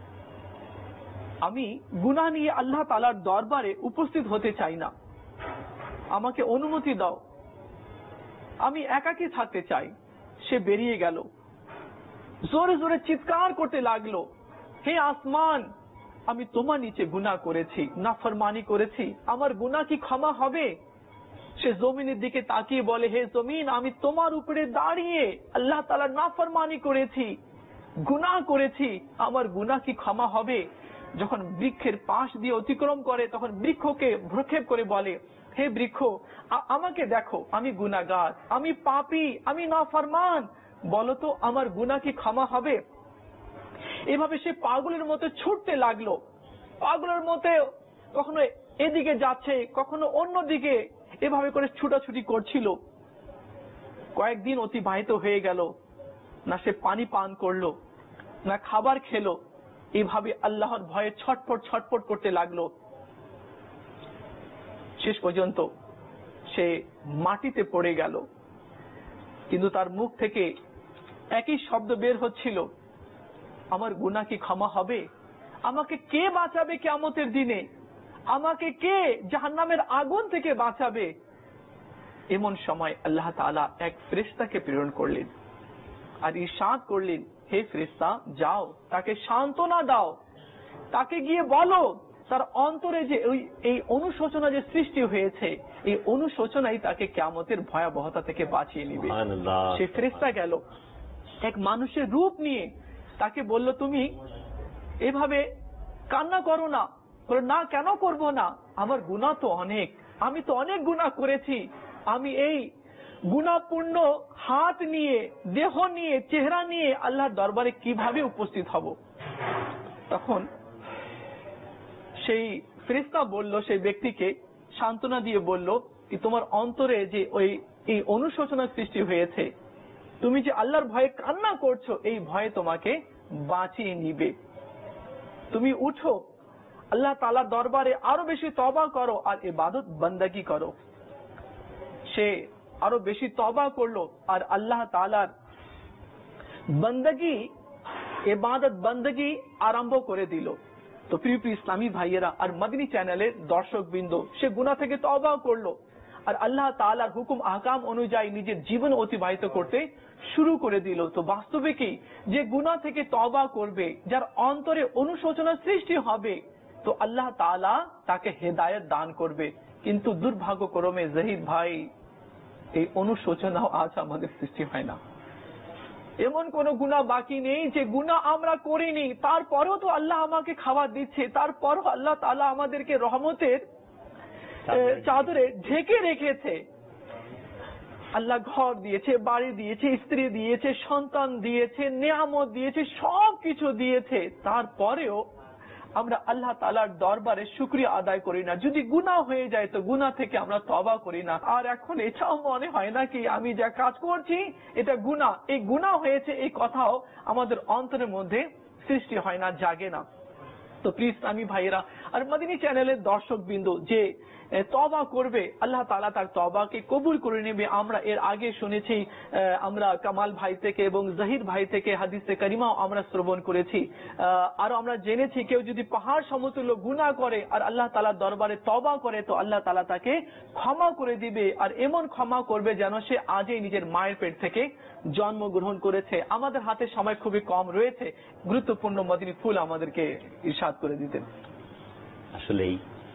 আমি গুনাহ নিয়ে আল্লাহ তাআলার দরবারে উপস্থিত হতে চাই না, আমাকে অনুমতি দাও, আমি একাকী থাকতে চাই। সে বেরিয়ে গেল, জোরে জোরে চিৎকার করতে লাগলো, হে আসমান, আমি তোমার নিচে গুনাহ করেছি, নাফরমানি করেছি, আমার গুনাহ কি ক্ষমা হবে? সে জমিনের দিকে তাকিয়ে বলে, হে জমিন, আমি তোমার উপরে দাঁড়িয়ে আল্লাহ তাআলার নাফরমানি করেছি, গুনাহ করেছি, আমার গুনাহ কি ক্ষমা হবে? যখন বৃক্ষের পাশ দিয়ে অতিক্রম করে তখন বৃক্ষকে ভ্রুক্ষেপ করে বলে, হে বৃক্ষ, আমাকে দেখো, আমি গুনাহগার, আমি পাপী, আমি নাফরমান, বলো তো আমার গুনাহ কি ক্ষমা হবে? এভাবে সে পাগলের মতো ছুটতে লাগলো, পাগলের মতো কখনো এদিকে যাচ্ছে কখনো অন্যদিকে, এভাবে করে ছুটাছুটি করছিল। কয়েকদিন অতিবাহিত হয়ে গেল, না সে পানি পান করলো না খাবার খেলো, এভাবে আল্লাহর ভয়ে ছটফট ছটফট করতে লাগলো। শেষ পর্যন্ত সে মাটিতে পড়ে গেল, কিন্তু তার মুখ থেকে একই শব্দ বের হচ্ছিল, আমার গুনাহ কি ক্ষমা হবে? আমাকে কে বাঁচাবে কিয়ামতের দিনে? আমাকে কে জাহান্নামের আগুন থেকে বাঁচাবে? এমন সময় আল্লাহ তাআলা এক ফেরেশতাকে প্রেরণ করলেন আর ইরশাদ করলেন, হে ফেরেশতা, যাও তাকে সান্ত্বনা দাও, তাকে গিয়ে বলো তার অন্তরে যে এই অনুশোচনা যে সৃষ্টি হয়েছে, এই অনুশোচনাই তাকে কিয়ামতের ভয়াবহতা থেকে বাঁচিয়ে নেবে। সে ফেরেশতা গেল এক মানুষের রূপ নিয়ে, তাকে বলল, তুমি এভাবে কান্না করো না। বলে, না, কেন করব না? আমার গুনাহ তো অনেক, আমি তো অনেক গুনাহ করেছি, আমি এই গুনাহপূর্ণ হাত নিয়ে, দেহ নিয়ে, চেহারা নিয়ে আল্লাহর দরবারে কিভাবে উপস্থিত হব? তখন সেই ফেরেশতা বলল, সেই ব্যক্তিকে সান্ত্বনা দিয়ে বলল কি তোমার অন্তরে যে এই অনুশোচনা সৃষ্টি হয়েছে, তুমি যে আল্লাহর ভয়ে কান্না করছো, এই ভয়ে তোমাকে বাঁচিয়ে নিবে। তুমি উঠো, আল্লাহ তাআলার দরবারে আরো বেশি তওবা করো আর ইবাদত বন্দেগী করো। সে আরো বেশি তওবা করলো আর আল্লাহ তাআলার বندگی ইবাদত বندگی আরম্ভ করে দিল। তো প্রিয় ইসলামী ভাইয়েরা আর মদিনী চ্যানেলের দর্শকবৃন্দ, সে গুনাহ থেকে তওবা করলো আর আল্লাহ তাআলার হুকুম আহকাম অনুযায়ী নিজের জীবন অতিবাহিত করতে শুরু করে দিল। তো বাস্তবে কি, যে গুনাহ থেকে তওবা করবে, যার অন্তরে অনুশোচনার সৃষ্টি হবে, তো আল্লাহ তাআলা তাকে হেদায়েত দান করবে। কিন্তু দুর্ভাগ্যক্রমে জহির ভাই, এই অনুশোচনাও আজ আমাদের সৃষ্টি হয় না। এমন কোন গুনাহ বাকি নেই যে গুনাহ আমরা করিনি, তারপরেও তো আল্লাহ আমাকে খাবার দিচ্ছে, তারপরও আল্লাহ তাআলা আমাদেরকে রহমতের চাদরে ঢেকে রেখেছে। আল্লাহ ঘর দিয়েছে, বাড়ি দিয়েছে, স্ত্রী দিয়েছে, সন্তান দিয়েছে, নিয়ামত দিয়েছে, সবকিছু দিয়েছে, তারপরেও আমরা আল্লাহ তাআলার দরবারে শুকরিয়া আদায় করি না। যদি গুনাহ হয়ে যায় তো গুনাহ থেকে আমরা তওবা করি না। আর এখন এটাও মনে হয় না কি আমি যা কাজ করছি এটা গুনাহ, এই গুনাহ হয়েছে এই কথাও আমাদের অন্তরের মধ্যে সৃষ্টি হয় না, জাগে না। তো প্লিজ ইসলামী ভাইয়েরা আর মদিনী চ্যানেলের দর্শকবৃন্দ, যে তওবা করবে আল্লাহ তাআলা তার তওবাকে কবুল করে নেবে। আমরা এর আগে শুনেছি, আমরা কামাল ভাই থেকে এবং জহির ভাই থেকে হাদিসে কারিমাও আমরা শ্রবণ করেছি। আর আমরা জেনেছি কেউ যদি পাহাড় সমতুল্য গুনাহ করে আর আল্লাহ তাআলার দরবারে তওবা করে তো আল্লাহ তাআলা তাকে ক্ষমা করে দিবে, আর এমন ক্ষমা করবে যেন সে আজই নিজের মায়ের পেট থেকে জন্মগ্রহণ করেছে। আমাদের হাতে সময় খুবই কম রয়েছে, গুরুত্বপূর্ণ মদিনী ফুল আমাদেরকে ইরশাদ করে দিতেন। আসলেই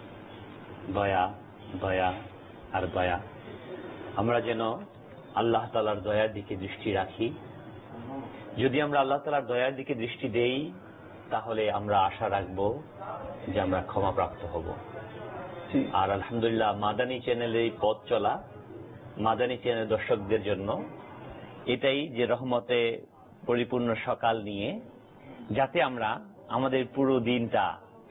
দয়া, দয়া আর দয়া, আমরা যেন আল্লাহ তাআলার দয়ার দিকে দৃষ্টি রাখি। যদি আমরা আল্লাহ তাআলার দয়ার দিকে দৃষ্টি দেই তাহলে আমরা আশা রাখব যে আমরা ক্ষমাপ্রাপ্ত হব। আর আলহামদুলিল্লাহ মাদানী চ্যানেলে এই পথ চলা, মাদানী চ্যানেল দর্শকদের জন্য এটাই যে রহমতে পরিপূর্ণ সকাল নিয়ে যাতে আমরা আমাদের পুরো দিনটা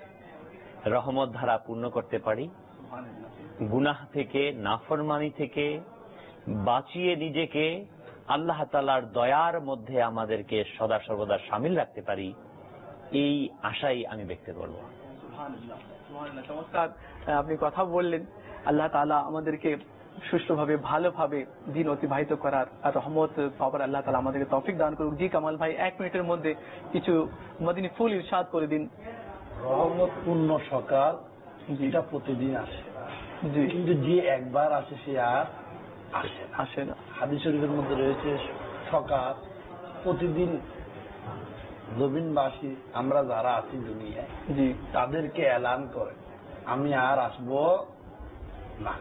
রহমত ধারা পূর্ণ করতে পারি, গুনাহ থেকে, নাফরমানি থেকে বাঁচিয়ে নিজেকে আল্লাহ তাআলার দয়ার মধ্যে আমাদেরকে সদা সর্বদা শামিল রাখতে পারি, এই আশাই আমি ব্যক্ত করব। চমৎকার আপনি কথা বললেন। আল্লাহ তাআলা আমাদেরকে সুষ্ঠুভাবে ভালোভাবে দিন অতিবাহিত করার আর রহমত পাওয়ার আল্লাহ তাআলা আমাদেরকে তৌফিক দান করুক। জি কামাল ভাই, 1 মিনিটের মধ্যে কিছু মদিনী ফুল ইরশাদ করে দিন। রহমতপূর্ণ সকাল যেটা প্রতিদিন আসে, কিন্তু যে একবার আসে সে আর আসে না। হাদিস শরীফের মধ্যে রয়েছে সকাল প্রতিদিন জমিনবাসী আমরা যারা আছি দুনিয়ায় তাদেরকে এলান করে আমি আর আসবো না,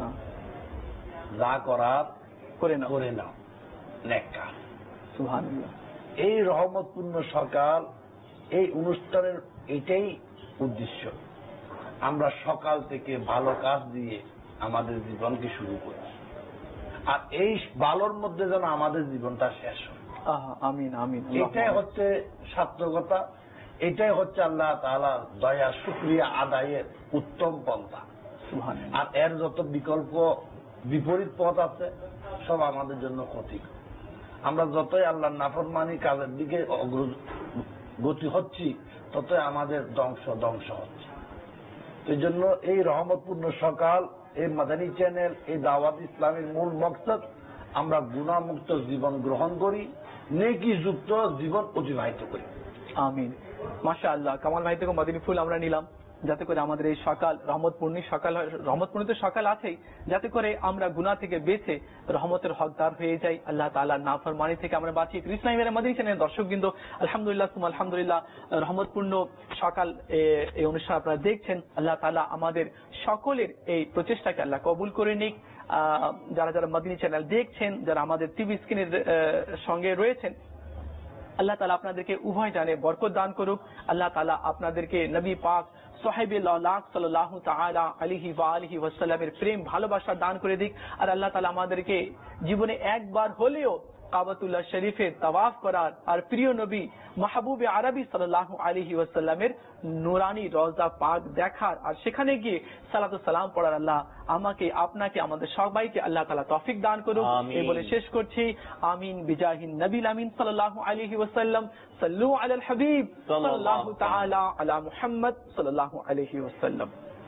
যা করার করে নাও নেক কাজ। সুবহানাল্লাহ। এই রহমতপূর্ণ সকাল, এই অনুষ্ঠানের এটাই উদ্দেশ্য, আমরা সকাল থেকে ভালো কাজ দিয়ে আমাদের জীবনকে শুরু করি, আর এই ভালোর মধ্যে যেন আমাদের জীবনটা শেষ হয়। আমিন আমিন। এটাই হচ্ছে সার্থকতা, এটাই হচ্ছে আল্লাহ তাআলার দয়া শুকরিয়া আদায়ের উত্তম পন্থা। আর এর যত বিকল্প বিপরীত পথ আছে সব আমাদের জন্য ক্ষতি। আমরা যতই আল্লাহর নাফরমানি কাজের দিকে গতি হচ্ছি ততই আমাদের ধ্বংস হচ্ছে। এই জন্য এই রহমতপূর্ণ সকাল, এই মাদানী চ্যানেল, এই দাওয়াত ইসলামের মূল মকসদ আমরা গুনাহমুক্ত জীবন গ্রহণ করি, নেকি যুক্ত জীবন অতিবাহিত করি। আমিন। মাশাআল্লাহ। কামাল ভাই থেকে মদিনী ফুল আমরা নিলাম যাতে করে আমাদের এই সকাল রহমতপূর্ণ সকাল হয়। রহমতপূর্ণ তো সকাল আছেই, যাতে করে আমরা গুনাহ থেকে বেঁচে রহমতের হকদার হয়ে যাই, আল্লাহ তাআলার নাফরমানি থেকে আমরা বাঁচি। ইসলামের মদিনী চ্যানেলের দর্শকবৃন্দ, আলহামদুলিল্লাহ সুম্মা আলহামদুলিল্লাহ, রহমতপূর্ণ সকাল এই অনুষ্ঠান আপনারা দেখছেন। আল্লাহ তাআলা আমাদের সকলের এই প্রচেষ্টাকে আল্লাহ কবুল করে নিক। যারা যারা মদিনী চ্যানেল দেখছেন, যারা আমাদের টিভি স্ক্রিনের সঙ্গে রয়েছেন, আল্লাহ তাআলা আপনাদেরকে উভয় জানে বরকত দান করুক। আল্লাহ তাআলা আপনাদেরকে নবী পাক সাহেবে লালাক সাল্লাল্লাহু তাআলা আলাইহি ওয়া আলিহি ওয়াসাল্লামের প্রেম ভালোবাসা দান করে দিক। আর আল্লাহ তাআলা আমাদেরকে জীবনে একবার হলেও কাবাতুল্লাহ শরীফে তাওয়াফ করার আর প্রিয় নবী মাহবুবে আরবি সাল্লাল্লাহু আলাইহি ওয়াসাল্লামের নূরানি রওজা পাক দেখার আর সেখানে গিয়ে সালাতু সালাম পড়ার আল্লাহ আমাকে, আপনাকে, আমাদের সবাইকে আল্লাহ তাআলা তৌফিক দান করুক। এই বলে শেষ করছি। আমিন বিজাহিন নবীল আমিন সাল্লাল্লাহু আলাইহি ওয়াসাল্লাম। সাল্লু আলাল হাবিব সাল্লাল্লাহু তাআলা আলা মুহাম্মদ সাল্লাল্লাহু আলাইহি ওয়াসাল্লাম।